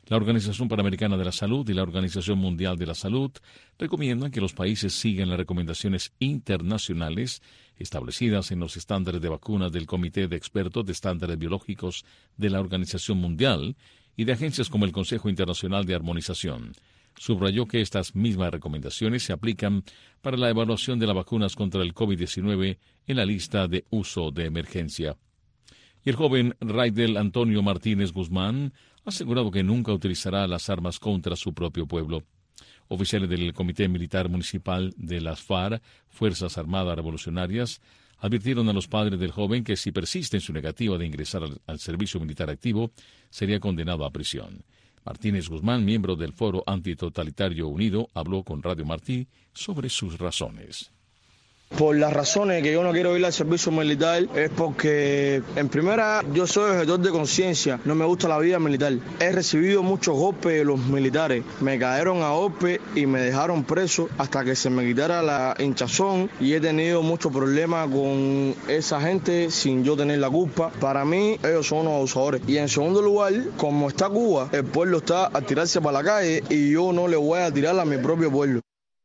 La Organización Panamericana de la Salud y la Organización Mundial de la Salud recomiendan que los países sigan las recomendaciones internacionales establecidas en los estándares de vacunas del Comité de Expertos de Estándares Biológicos de la Organización Mundial y de agencias como el Consejo Internacional de Armonización. Subrayó que estas mismas recomendaciones se aplican para la evaluación de las vacunas contra el COVID diecinueve en la lista de uso de emergencia. Y el joven Raidel Antonio Martínez Guzmán ha asegurado que nunca utilizará las armas contra su propio pueblo. Oficiales del Comité Militar Municipal de las FARC, Fuerzas Armadas Revolucionarias, advirtieron a los padres del joven que si persiste en su negativa de ingresar al, al servicio militar activo, sería condenado a prisión. Martínez Guzmán, miembro del Foro Antitotalitario Unido, habló con Radio Martí sobre sus razones. Por las razones que yo no quiero ir al servicio militar es porque, en primera, yo soy objetor de conciencia, no me gusta la vida militar. He recibido muchos golpes de los militares, me cayeron a golpe y me dejaron preso hasta que se me quitara la hinchazón y he tenido muchos problemas con esa gente sin yo tener la culpa. Para mí, ellos son unos abusadores. Y en segundo lugar, como está Cuba, el pueblo está a tirarse para la calle y yo no le voy a tirar a mi propio pueblo.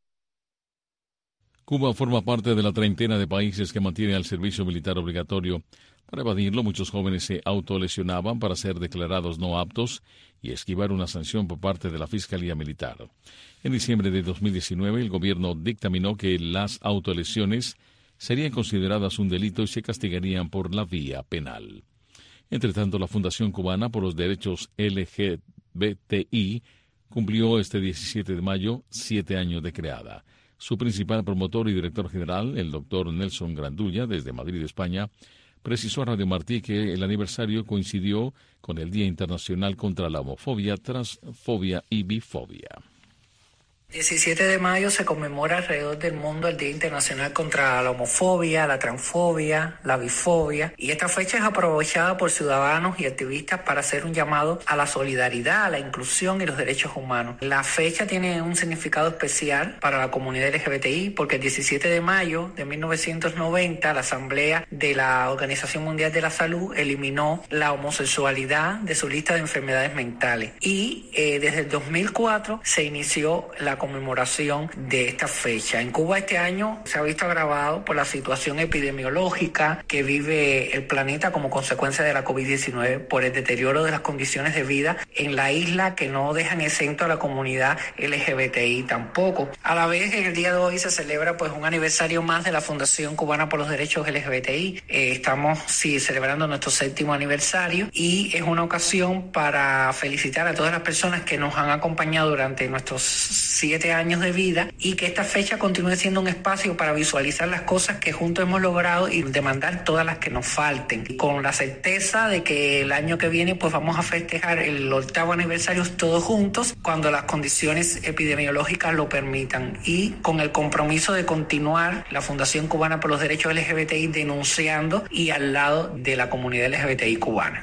Cuba forma parte de la treintena de países que mantienen el servicio militar obligatorio. Para evadirlo, muchos jóvenes se autolesionaban para ser declarados no aptos y esquivar una sanción por parte de la Fiscalía Militar. En diciembre de dos mil diecinueve, el gobierno dictaminó que las autolesiones serían consideradas un delito y se castigarían por la vía penal. Entre tanto, la Fundación Cubana por los Derechos L G B T I cumplió este diecisiete de mayo siete años de creada. Su principal promotor y director general, el doctor Nelson Grandulla, desde Madrid, España, precisó a Radio Martí que el aniversario coincidió con el Día Internacional contra la Homofobia, Transfobia y Bifobia. diecisiete de mayo se conmemora alrededor del mundo el Día Internacional contra la Homofobia, la Transfobia, la Bifobia, y esta fecha es aprovechada por ciudadanos y activistas para hacer un llamado a la solidaridad, a la inclusión y los derechos humanos. La fecha tiene un significado especial para la comunidad L G B T I porque el diecisiete de mayo de mil novecientos noventa la Asamblea de la Organización Mundial de la Salud eliminó la homosexualidad de su lista de enfermedades mentales y eh, desde el dos mil cuatro se inició la conmemoración de esta fecha. En Cuba este año se ha visto agravado por la situación epidemiológica que vive el planeta como consecuencia de la COVID diecinueve, por el deterioro de las condiciones de vida en la isla que no dejan exento a la comunidad L G B T I tampoco. A la vez, en el día de hoy se celebra pues un aniversario más de la Fundación Cubana por los Derechos L G B T I. Eh, estamos sí celebrando nuestro séptimo aniversario y es una ocasión para felicitar a todas las personas que nos han acompañado durante nuestros siete años de vida y que esta fecha continúe siendo un espacio para visualizar las cosas que juntos hemos logrado y demandar todas las que nos falten, con la certeza de que el año que viene pues vamos a festejar el octavo aniversario todos juntos cuando las condiciones epidemiológicas lo permitan y con el compromiso de continuar la Fundación Cubana por los Derechos L G B T I denunciando y al lado de la comunidad L G B T I cubana.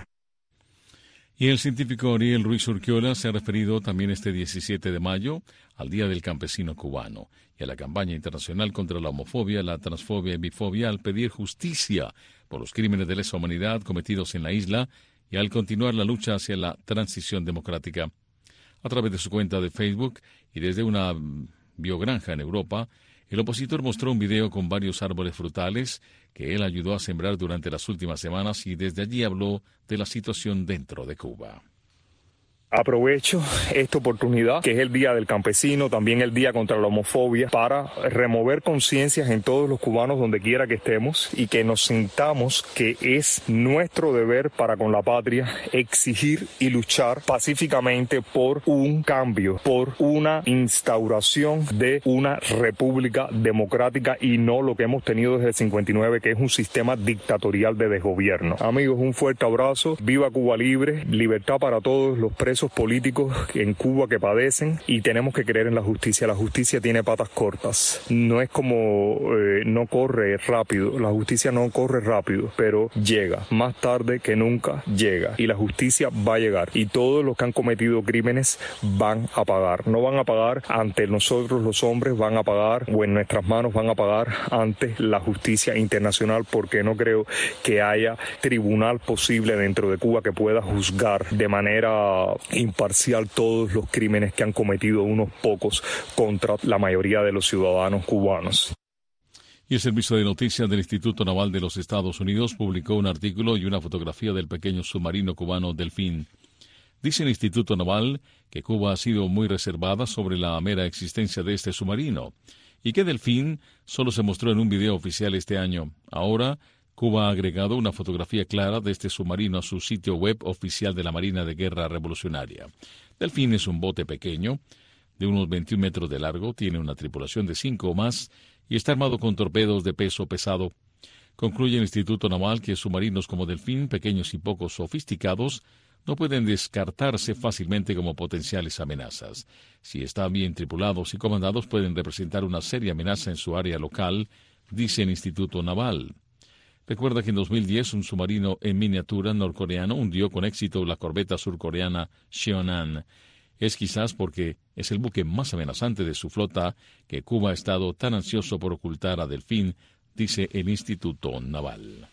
Y el científico Ariel Ruiz Urquiola se ha referido también este diecisiete de mayo al Día del Campesino Cubano y a la campaña internacional contra la homofobia, la transfobia y bifobia al pedir justicia por los crímenes de lesa humanidad cometidos en la isla y al continuar la lucha hacia la transición democrática. A través de su cuenta de Facebook y desde una biogranja en Europa, el opositor mostró un video con varios árboles frutales que él ayudó a sembrar durante las últimas semanas y desde allí habló de la situación dentro de Cuba. Aprovecho esta oportunidad, que es el Día del Campesino, también el Día contra la Homofobia, para remover conciencias en todos los cubanos donde quiera que estemos y que nos sintamos que es nuestro deber para con la patria exigir y luchar pacíficamente por un cambio, por una instauración de una república democrática y no lo que hemos tenido desde el cincuenta y nueve, que es un sistema dictatorial de desgobierno. Amigos, un fuerte abrazo, viva Cuba libre, libertad para todos los presos políticos en Cuba que padecen y tenemos que creer en la justicia. La justicia tiene patas cortas, no es como, eh, no corre rápido, la justicia no corre rápido, pero llega, más tarde que nunca llega y la justicia va a llegar y todos los que han cometido crímenes van a pagar, no van a pagar ante nosotros los hombres, van a pagar o en nuestras manos van a pagar ante la justicia internacional, porque no creo que haya tribunal posible dentro de Cuba que pueda juzgar de manera imparcial todos los crímenes que han cometido unos pocos contra la mayoría de los ciudadanos cubanos. Y el Servicio de Noticias del Instituto Naval de los Estados Unidos publicó un artículo y una fotografía del pequeño submarino cubano Delfín. Dice el Instituto Naval que Cuba ha sido muy reservada sobre la mera existencia de este submarino y que Delfín solo se mostró en un video oficial este año. Ahora, Cuba ha agregado una fotografía clara de este submarino a su sitio web oficial de la Marina de Guerra Revolucionaria. Delfín es un bote pequeño, de unos veintiún metros de largo, tiene una tripulación de cinco o más y está armado con torpedos de peso pesado. Concluye el Instituto Naval que submarinos como Delfín, pequeños y poco sofisticados, no pueden descartarse fácilmente como potenciales amenazas. Si están bien tripulados y comandados, pueden representar una seria amenaza en su área local, dice el Instituto Naval. Recuerda que en dos mil diez un submarino en miniatura norcoreano hundió con éxito la corbeta surcoreana Cheonan. Es quizás porque es el buque más amenazante de su flota que Cuba ha estado tan ansioso por ocultar a Delfín, dice el Instituto Naval.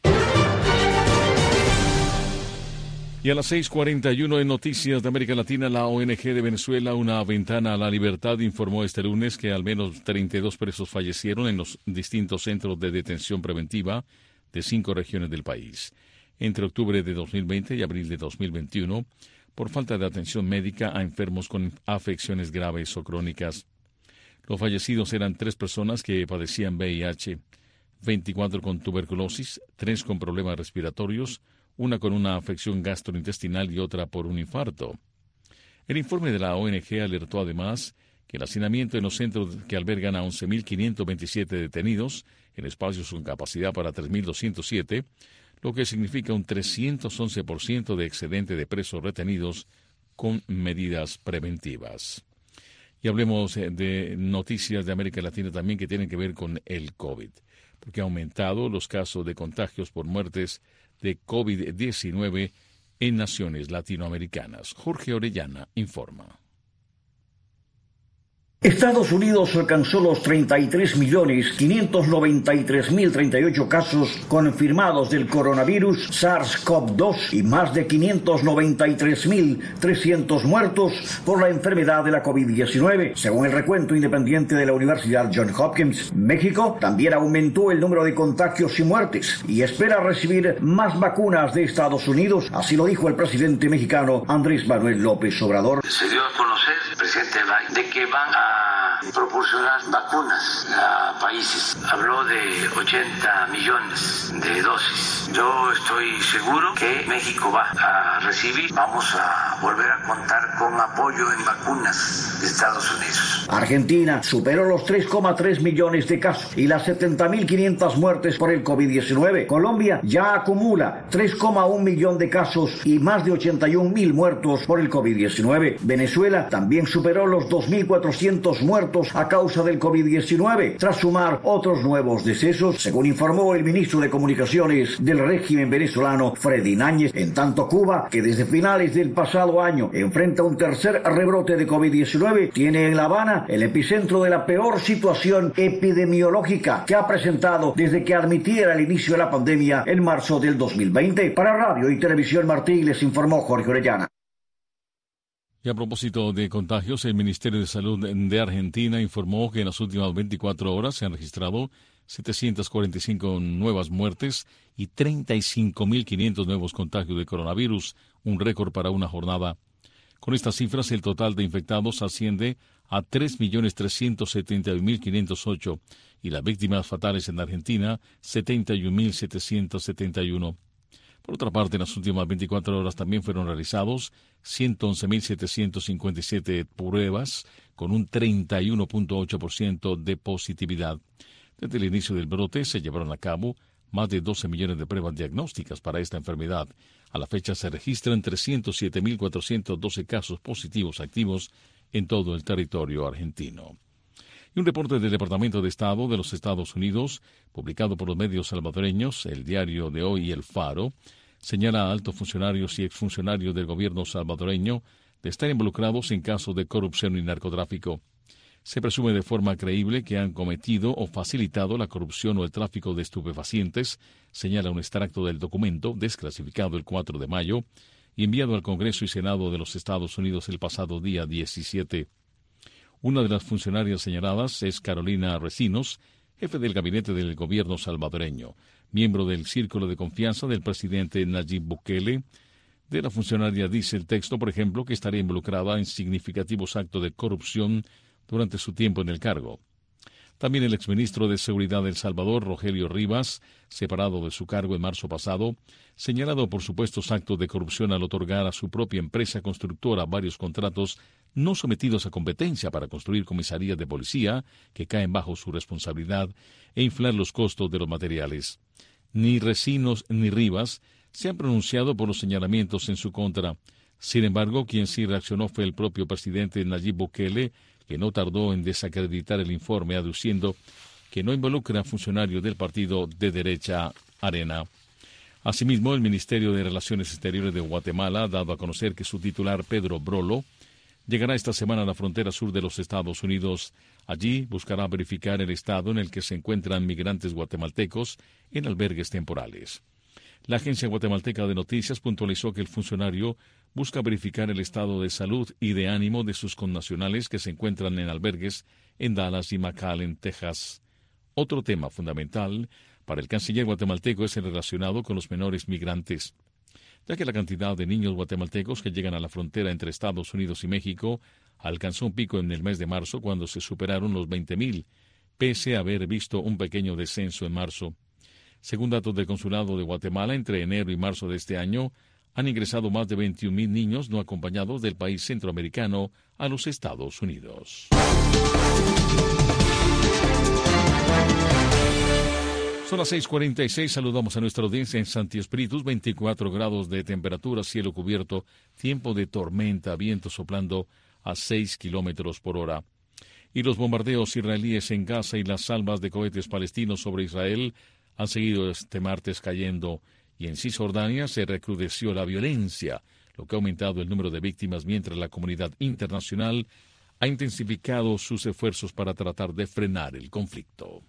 Y a las seis cuarenta y uno en Noticias de América Latina, la O N G de Venezuela, Una Ventana a la Libertad, informó este lunes que al menos treinta y dos presos fallecieron en los distintos centros de detención preventiva de cinco regiones del país, entre octubre de dos mil veinte y abril de dos mil veintiuno, por falta de atención médica a enfermos con afecciones graves o crónicas. Los fallecidos eran tres personas que padecían V I H, veinticuatro con tuberculosis, tres con problemas respiratorios, una con una afección gastrointestinal y otra por un infarto. El informe de la O N G alertó además que el hacinamiento en los centros que albergan a once mil quinientos veintisiete detenidos en espacios con capacidad para tres mil doscientos siete, lo que significa un trescientos once por ciento de excedente de presos retenidos con medidas preventivas. Y hablemos de noticias de América Latina también que tienen que ver con el COVID, porque ha aumentado los casos de contagios por muertes de COVID diecinueve en naciones latinoamericanas. Jorge Orellana informa. Estados Unidos alcanzó los treinta y tres millones quinientos noventa y tres mil treinta y ocho casos confirmados del coronavirus SARS-CoV dos y más de quinientos noventa y tres mil trescientos muertos por la enfermedad de la COVID diecinueve, según el recuento independiente de la Universidad Johns Hopkins. México también aumentó el número de contagios y muertes y espera recibir más vacunas de Estados Unidos, así lo dijo el presidente mexicano Andrés Manuel López Obrador. Se dio a conocer, presidente Biden, de que van a proporcionar vacunas a países. Habló de ochenta millones de dosis. Yo estoy seguro que México va a recibir. Vamos a volver a contar con apoyo en vacunas de Estados Unidos. Argentina superó los tres coma tres millones de casos y las setenta mil quinientas muertes por el COVID diecinueve. Colombia ya acumula tres coma uno millón de casos y más de ochenta y un mil muertos por el COVID diecinueve. Venezuela también superó los dos mil cuatrocientos muertos a causa del COVID diecinueve, tras sumar otros nuevos decesos, según informó el ministro de Comunicaciones del régimen venezolano, Freddy Náñez. En tanto, Cuba, que desde finales del pasado año enfrenta un tercer rebrote de COVID diecinueve, tiene en La Habana el epicentro de la peor situación epidemiológica que ha presentado desde que admitiera el inicio de la pandemia en marzo del dos mil veinte. Para Radio y Televisión Martí les informó Jorge Orellana. Y a propósito de contagios, el Ministerio de Salud de Argentina informó que en las últimas veinticuatro horas se han registrado setecientas cuarenta y cinco nuevas muertes y treinta y cinco mil quinientos nuevos contagios de coronavirus, un récord para una jornada. Con estas cifras, el total de infectados asciende a tres millones trescientos setenta y un mil quinientos ocho y las víctimas fatales en Argentina, setenta y un mil setecientos setenta y uno. Por otra parte, en las últimas veinticuatro horas también fueron realizados ciento once mil setecientos cincuenta y siete pruebas, con un treinta y uno punto ocho por ciento de positividad. Desde el inicio del brote se llevaron a cabo más de doce millones de pruebas diagnósticas para esta enfermedad. A la fecha se registran trescientos siete mil cuatrocientos doce casos positivos activos en todo el territorio argentino. Y un reporte del Departamento de Estado de los Estados Unidos, publicado por los medios salvadoreños, El Diario de Hoy y El Faro, señala a altos funcionarios y exfuncionarios del gobierno salvadoreño de estar involucrados en casos de corrupción y narcotráfico. Se presume de forma creíble que han cometido o facilitado la corrupción o el tráfico de estupefacientes, señala un extracto del documento desclasificado el cuatro de mayo, y enviado al Congreso y Senado de los Estados Unidos el pasado día diecisiete. Una de las funcionarias señaladas es Carolina Recinos, jefe del gabinete del gobierno salvadoreño, miembro del círculo de confianza del presidente Nayib Bukele. De la funcionaria dice el texto, por ejemplo, que estaría involucrada en significativos actos de corrupción durante su tiempo en el cargo. También el exministro de Seguridad de El Salvador, Rogelio Rivas, separado de su cargo en marzo pasado, señalado por supuestos actos de corrupción al otorgar a su propia empresa constructora varios contratos no sometidos a competencia para construir comisarías de policía que caen bajo su responsabilidad e inflar los costos de los materiales. Ni Recinos ni Rivas se han pronunciado por los señalamientos en su contra. Sin embargo, quien sí reaccionó fue el propio presidente Nayib Bukele, que no tardó en desacreditar el informe, aduciendo que no involucra a funcionarios del partido de derecha Arena. Asimismo, el Ministerio de Relaciones Exteriores de Guatemala ha dado a conocer que su titular, Pedro Brolo, llegará esta semana a la frontera sur de los Estados Unidos. Allí buscará verificar el estado en el que se encuentran migrantes guatemaltecos en albergues temporales. La agencia guatemalteca de noticias puntualizó que el funcionario busca verificar el estado de salud y de ánimo de sus connacionales que se encuentran en albergues en Dallas y McAllen, Texas. Otro tema fundamental para el canciller guatemalteco es el relacionado con los menores migrantes, ya que la cantidad de niños guatemaltecos que llegan a la frontera entre Estados Unidos y México alcanzó un pico en el mes de marzo cuando se superaron los veinte mil, pese a haber visto un pequeño descenso en marzo. Según datos del Consulado de Guatemala, entre enero y marzo de este año, han ingresado más de veintiún mil niños no acompañados del país centroamericano a los Estados Unidos. Son las seis cuarenta y seis, saludamos a nuestra audiencia en Santi Espíritus, veinticuatro grados de temperatura, cielo cubierto, tiempo de tormenta, viento soplando a seis kilómetros por hora. Y los bombardeos israelíes en Gaza y las salvas de cohetes palestinos sobre Israel han seguido este martes cayendo, y en Cisjordania se recrudeció la violencia, lo que ha aumentado el número de víctimas mientras la comunidad internacional ha intensificado sus esfuerzos para tratar de frenar el conflicto.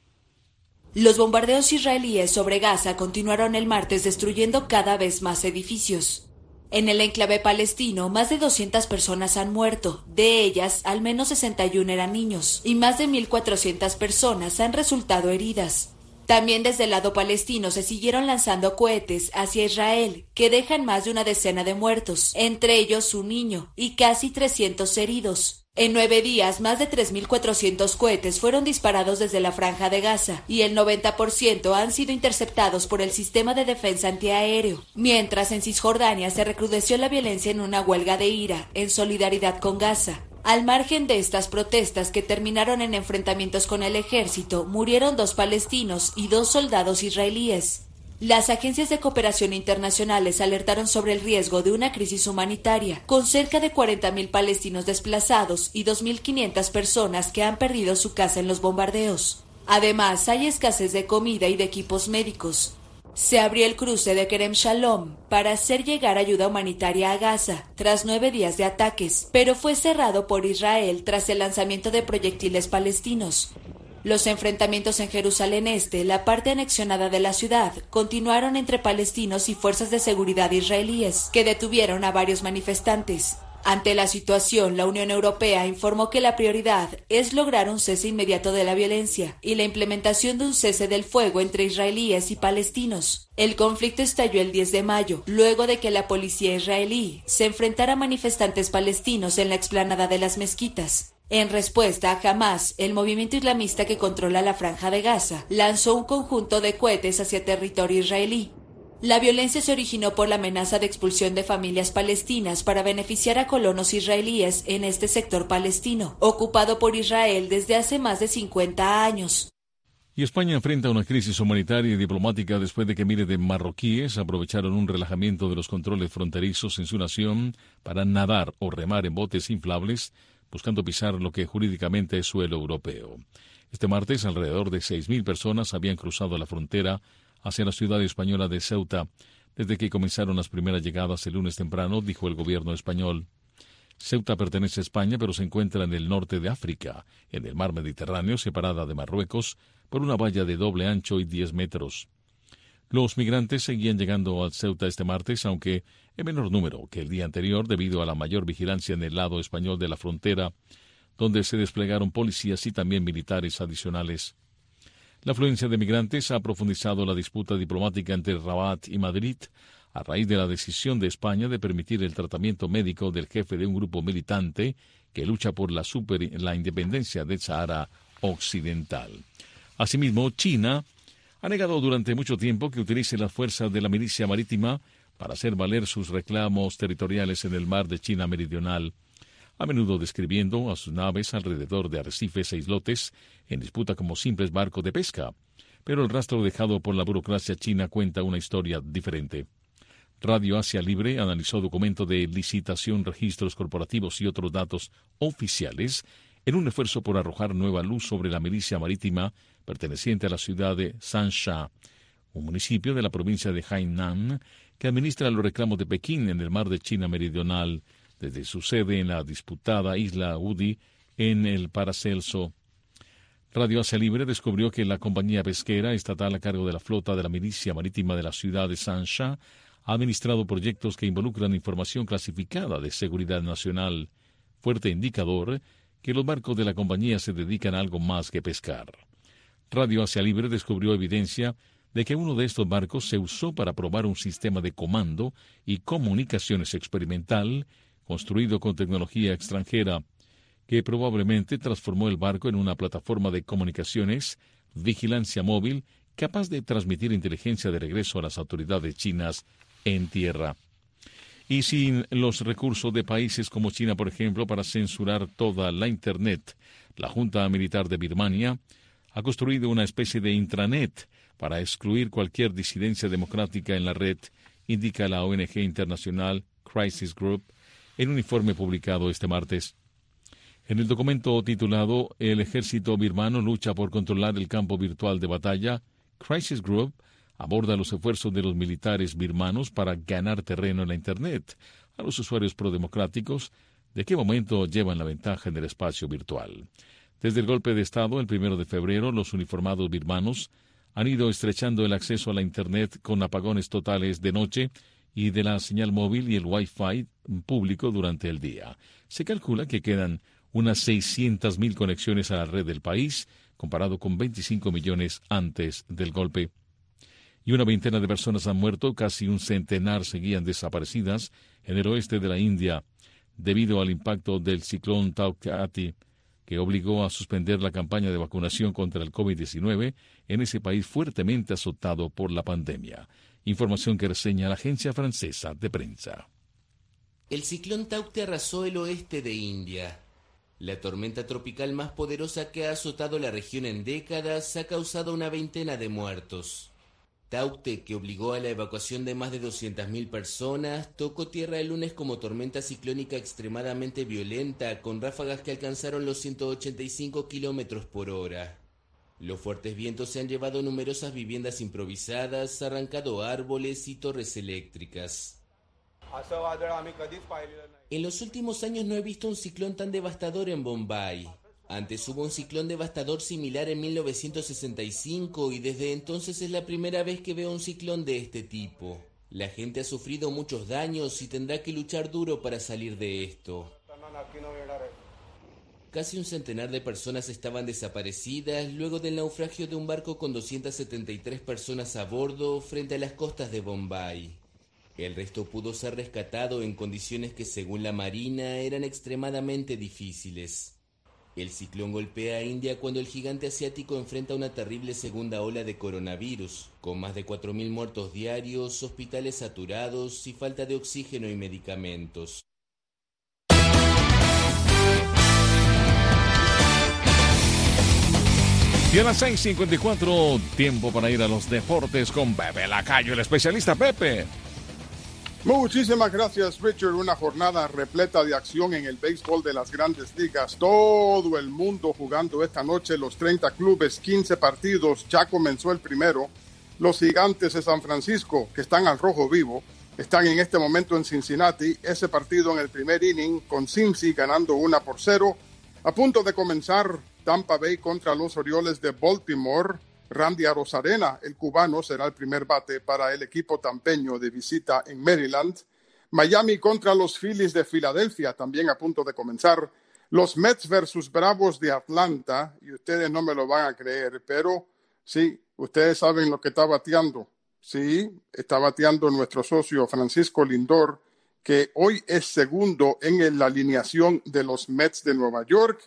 Los bombardeos israelíes sobre Gaza continuaron el martes destruyendo cada vez más edificios. En el enclave palestino, más de doscientas personas han muerto, de ellas al menos sesenta y uno eran niños, y más de mil cuatrocientas personas han resultado heridas. También desde el lado palestino se siguieron lanzando cohetes hacia Israel, que dejan más de una decena de muertos, entre ellos un niño, y casi trescientos heridos. En nueve días, más de tres mil cuatrocientos cohetes fueron disparados desde la Franja de Gaza, y el noventa por ciento han sido interceptados por el sistema de defensa antiaéreo. Mientras en Cisjordania se recrudeció la violencia en una huelga de ira, en solidaridad con Gaza. Al margen de estas protestas que terminaron en enfrentamientos con el ejército, murieron dos palestinos y dos soldados israelíes. Las agencias de cooperación internacionales alertaron sobre el riesgo de una crisis humanitaria, con cerca de cuarenta mil palestinos desplazados y dos mil quinientas personas que han perdido su casa en los bombardeos. Además, hay escasez de comida y de equipos médicos. Se abrió el cruce de Kerem Shalom para hacer llegar ayuda humanitaria a Gaza tras nueve días de ataques, pero fue cerrado por Israel tras el lanzamiento de proyectiles palestinos. Los enfrentamientos en Jerusalén Este, la parte anexionada de la ciudad, continuaron entre palestinos y fuerzas de seguridad israelíes, que detuvieron a varios manifestantes. Ante la situación, la Unión Europea informó que la prioridad es lograr un cese inmediato de la violencia y la implementación de un cese del fuego entre israelíes y palestinos. El conflicto estalló el diez de mayo, luego de que la policía israelí se enfrentara a manifestantes palestinos en la explanada de las mezquitas. En respuesta a Hamas, el movimiento islamista que controla la Franja de Gaza lanzó un conjunto de cohetes hacia territorio israelí. La violencia se originó por la amenaza de expulsión de familias palestinas para beneficiar a colonos israelíes en este sector palestino, ocupado por Israel desde hace más de cincuenta años. Y España enfrenta una crisis humanitaria y diplomática después de que miles de marroquíes aprovecharon un relajamiento de los controles fronterizos en su nación para nadar o remar en botes inflables, buscando pisar lo que jurídicamente es suelo europeo. Este martes, alrededor de seis mil personas habían cruzado la frontera hacia la ciudad española de Ceuta, desde que comenzaron las primeras llegadas el lunes temprano, dijo el gobierno español. Ceuta pertenece a España, pero se encuentra en el norte de África, en el mar Mediterráneo, separada de Marruecos por una valla de doble ancho y diez metros. Los migrantes seguían llegando a Ceuta este martes, aunque en menor número que el día anterior debido a la mayor vigilancia en el lado español de la frontera, donde se desplegaron policías y también militares adicionales. La afluencia de migrantes ha profundizado la disputa diplomática entre Rabat y Madrid a raíz de la decisión de España de permitir el tratamiento médico del jefe de un grupo militante que lucha por la, super, la independencia del Sahara Occidental. Asimismo, China ha negado durante mucho tiempo que utilice las fuerzas de la milicia marítima para hacer valer sus reclamos territoriales en el mar de China Meridional, a menudo describiendo a sus naves alrededor de arrecifes e islotes en disputa como simples barcos de pesca. Pero el rastro dejado por la burocracia china cuenta una historia diferente. Radio Asia Libre analizó documento de licitación, registros corporativos y otros datos oficiales en un esfuerzo por arrojar nueva luz sobre la milicia marítima perteneciente a la ciudad de Sansha, un municipio de la provincia de Hainan que administra los reclamos de Pekín en el mar de China Meridional, desde su sede en la disputada isla Udi, en el Paracelso. Radio Asia Libre descubrió que la compañía pesquera estatal a cargo de la flota de la milicia marítima de la ciudad de Sansha ha administrado proyectos que involucran información clasificada de seguridad nacional, fuerte indicador que los barcos de la compañía se dedican a algo más que pescar. Radio Asia Libre descubrió evidencia de que uno de estos barcos se usó para probar un sistema de comando y comunicaciones experimental construido con tecnología extranjera, que probablemente transformó el barco en una plataforma de comunicaciones, vigilancia móvil, capaz de transmitir inteligencia de regreso a las autoridades chinas en tierra. Y sin los recursos de países como China, por ejemplo, para censurar toda la Internet, la Junta Militar de Birmania ha construido una especie de intranet para excluir cualquier disidencia democrática en la red, indica la O N G internacional Crisis Group en un informe publicado este martes. En el documento titulado El ejército birmano lucha por controlar el campo virtual de batalla, Crisis Group aborda los esfuerzos de los militares birmanos para ganar terreno en la Internet a los usuarios prodemocráticos, de qué momento llevan la ventaja en el espacio virtual. Desde el golpe de Estado, el primero de febrero, los uniformados birmanos han ido estrechando el acceso a la Internet con apagones totales de noche y de la señal móvil y el Wi-Fi público durante el día. Se calcula que quedan unas seiscientas mil conexiones a la red del país, comparado con veinticinco millones antes del golpe. Y una veintena de personas han muerto, casi un centenar seguían desaparecidas en el oeste de la India, debido al impacto del ciclón Tauktae, que obligó a suspender la campaña de vacunación contra el COVID diecinueve en ese país fuertemente azotado por la pandemia. Información que reseña la agencia francesa de prensa. El ciclón Tauktae arrasó el oeste de India. La tormenta tropical más poderosa que ha azotado la región en décadas ha causado una veintena de muertos. Tauktae, que obligó a la evacuación de más de doscientas mil personas, tocó tierra el lunes como tormenta ciclónica extremadamente violenta, con ráfagas que alcanzaron los ciento ochenta y cinco kilómetros por hora. Los fuertes vientos se han llevado numerosas viviendas improvisadas, arrancado árboles y torres eléctricas. En los últimos años no he visto un ciclón tan devastador en Bombay. Antes hubo un ciclón devastador similar en mil novecientos sesenta y cinco y desde entonces es la primera vez que veo un ciclón de este tipo. La gente ha sufrido muchos daños y tendrá que luchar duro para salir de esto. Casi un centenar de personas estaban desaparecidas luego del naufragio de un barco con doscientas setenta y tres personas a bordo frente a las costas de Bombay. El resto pudo ser rescatado en condiciones que, según la Marina, eran extremadamente difíciles. El ciclón golpea a India cuando el gigante asiático enfrenta una terrible segunda ola de coronavirus, con más de cuatro mil muertos diarios, hospitales saturados y falta de oxígeno y medicamentos. Y a las seis cincuenta y cuatro, tiempo para ir a los deportes con Pepe Lacayo, el especialista. Pepe. Muchísimas gracias, Richard. Una jornada repleta de acción en el béisbol de las Grandes Ligas. Todo el mundo jugando esta noche, los treinta clubes, quince partidos. Ya comenzó el primero. Los Gigantes de San Francisco, que están al rojo vivo, están en este momento en Cincinnati. Ese partido en el primer inning con Cincy ganando una por cero. A punto de comenzar Tampa Bay contra los Orioles de Baltimore. Randy Arozarena, el cubano, será el primer bate para el equipo tampeño de visita en Maryland. Miami contra los Phillies de Filadelfia, también a punto de comenzar. Los Mets versus Bravos de Atlanta, y ustedes no me lo van a creer, pero sí, ustedes saben lo que está bateando. Sí, está bateando nuestro socio Francisco Lindor, que hoy es segundo en la alineación de los Mets de Nueva York.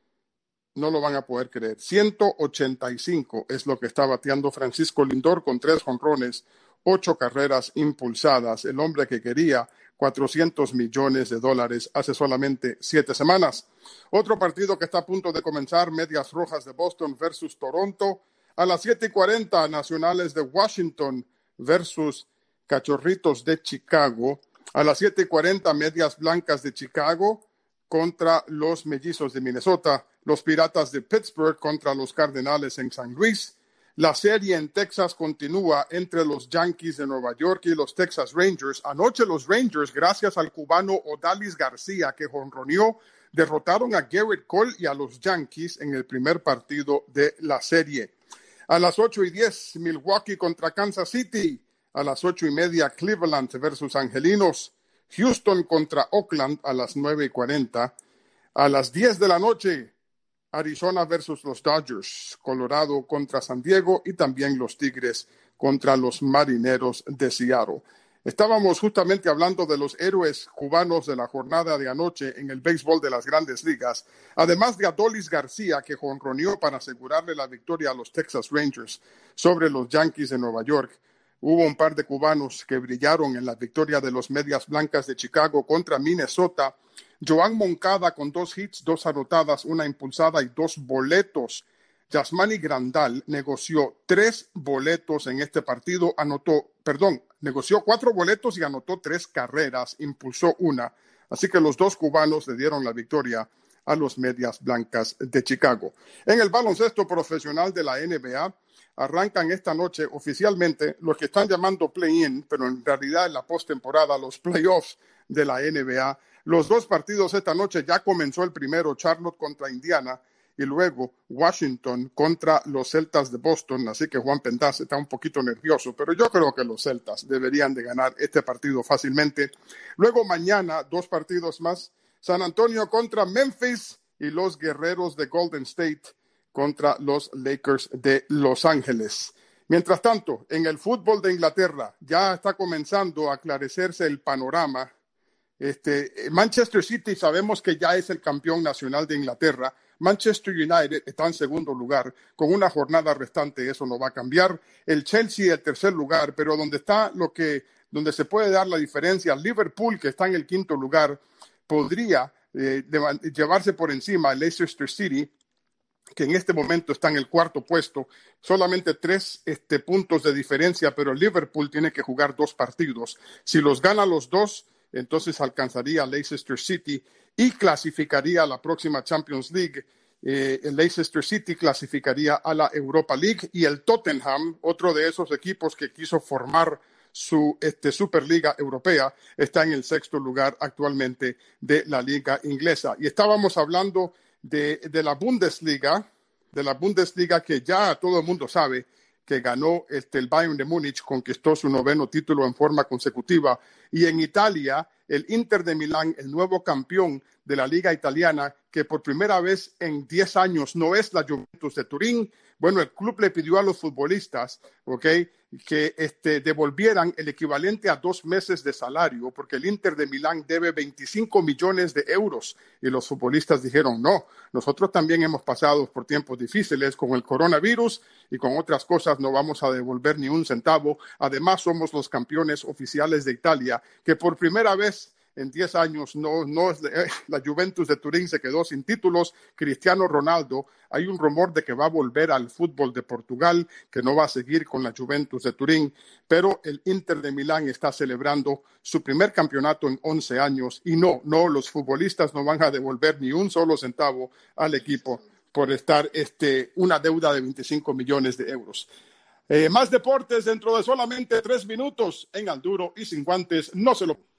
No lo van a poder creer. ciento ochenta y cinco es lo que está bateando Francisco Lindor con tres jonrones, ocho carreras impulsadas. El hombre que quería cuatrocientos millones de dólares hace solamente siete semanas. Otro partido que está a punto de comenzar, Medias Rojas de Boston versus Toronto. A las siete y cuarenta, Nacionales de Washington versus Cachorritos de Chicago. A las siete y cuarenta, Medias Blancas de Chicago contra los Mellizos de Minnesota. Los Piratas de Pittsburgh contra los Cardenales en San Luis. La serie en Texas continúa entre los Yankees de Nueva York y los Texas Rangers. Anoche los Rangers, gracias al cubano Odalis García, que jonroneó, derrotaron a Garrett Cole y a los Yankees en el primer partido de la serie. A las ocho y diez, Milwaukee contra Kansas City. A las ocho y media, Cleveland versus Angelinos. Houston contra Oakland a las nueve y cuarenta. A las diez de la noche, Arizona versus los Dodgers, Colorado contra San Diego y también los Tigres contra los Marineros de Seattle. Estábamos justamente hablando de los héroes cubanos de la jornada de anoche en el béisbol de las Grandes Ligas, además de Adolis García, que jonroneó para asegurarle la victoria a los Texas Rangers sobre los Yankees de Nueva York. Hubo un par de cubanos que brillaron en la victoria de los Medias Blancas de Chicago contra Minnesota. Joan Moncada con dos hits, dos anotadas, una impulsada y dos boletos. Yasmani Grandal negoció tres boletos en este partido, anotó, perdón, negoció cuatro boletos y anotó tres carreras, impulsó una. Así que los dos cubanos le dieron la victoria a los Medias Blancas de Chicago. En el baloncesto profesional de la N B A, arrancan esta noche oficialmente los que están llamando play-in, pero en realidad en la postemporada, los playoffs de la N B A. Los dos partidos esta noche, ya comenzó el primero, Charlotte contra Indiana, y luego Washington contra los Celtas de Boston. Así que Juan Pentaz está un poquito nervioso, pero yo creo que los Celtas deberían de ganar este partido fácilmente. Luego mañana, dos partidos más, San Antonio contra Memphis y los Guerreros de Golden State contra los Lakers de Los Ángeles. Mientras tanto, en el fútbol de Inglaterra ya está comenzando a aclarecerse el panorama. Este, Manchester City sabemos que ya es el campeón nacional de Inglaterra. Manchester United está en segundo lugar. Con una jornada restante eso no va a cambiar. El Chelsea el tercer lugar, pero donde está lo que, donde se puede dar la diferencia, Liverpool, que está en el quinto lugar, podría eh, de, llevarse por encima el Leicester City, que en este momento está en el cuarto puesto, solamente tres este, puntos de diferencia, pero Liverpool tiene que jugar dos partidos. Si los gana los dos, entonces alcanzaría a Leicester City y clasificaría a la próxima Champions League. Eh, el Leicester City clasificaría a la Europa League y el Tottenham, otro de esos equipos que quiso formar su este, Superliga Europea, está en el sexto lugar actualmente de la Liga Inglesa. Y estábamos hablando de, de la Bundesliga, de la Bundesliga que ya todo el mundo sabe que ganó este, el Bayern de Múnich, conquistó su noveno título en forma consecutiva. Y en Italia, el Inter de Milán, el nuevo campeón de la Liga Italiana, que por primera vez en diez años no es la Juventus de Turín. Bueno, el club le pidió a los futbolistas, ¿ok?, que este, devolvieran el equivalente a dos meses de salario, porque el Inter de Milán debe veinticinco millones de euros. Y los futbolistas dijeron, no, nosotros también hemos pasado por tiempos difíciles con el coronavirus y con otras cosas, no vamos a devolver ni un centavo. Además, somos los campeones oficiales de Italia, que por primera vez en diez años, no, no, eh, la Juventus de Turín se quedó sin títulos. Cristiano Ronaldo, hay un rumor de que va a volver al fútbol de Portugal, que no va a seguir con la Juventus de Turín, pero el Inter de Milán está celebrando su primer campeonato en once años y no, no, los futbolistas no van a devolver ni un solo centavo al equipo por estar este, una deuda de veinticinco millones de euros. Eh, más deportes dentro de solamente tres minutos en Al Duro y Sin Guantes. No se lo...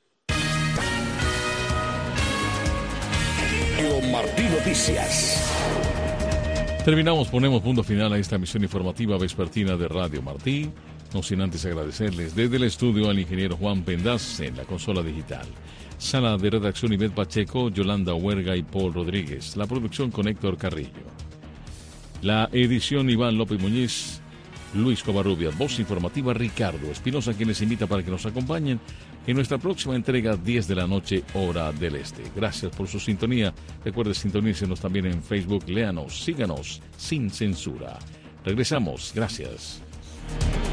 Martí Noticias. Terminamos, ponemos punto final a esta emisión informativa vespertina de Radio Martí, no sin antes agradecerles desde el estudio al ingeniero Juan Pendaz en la consola digital. Sala de redacción Ivette Pacheco, Yolanda Huerga y Paul Rodríguez. La producción con Héctor Carrillo. La edición Iván López Muñiz, Luis Covarrubias. Voz informativa Ricardo Espinosa, quien les invita para que nos acompañen en nuestra próxima entrega, diez de la noche, hora del este. Gracias por su sintonía. Recuerde sintonícenos también en Facebook. Léanos, síganos sin censura. Regresamos. Gracias.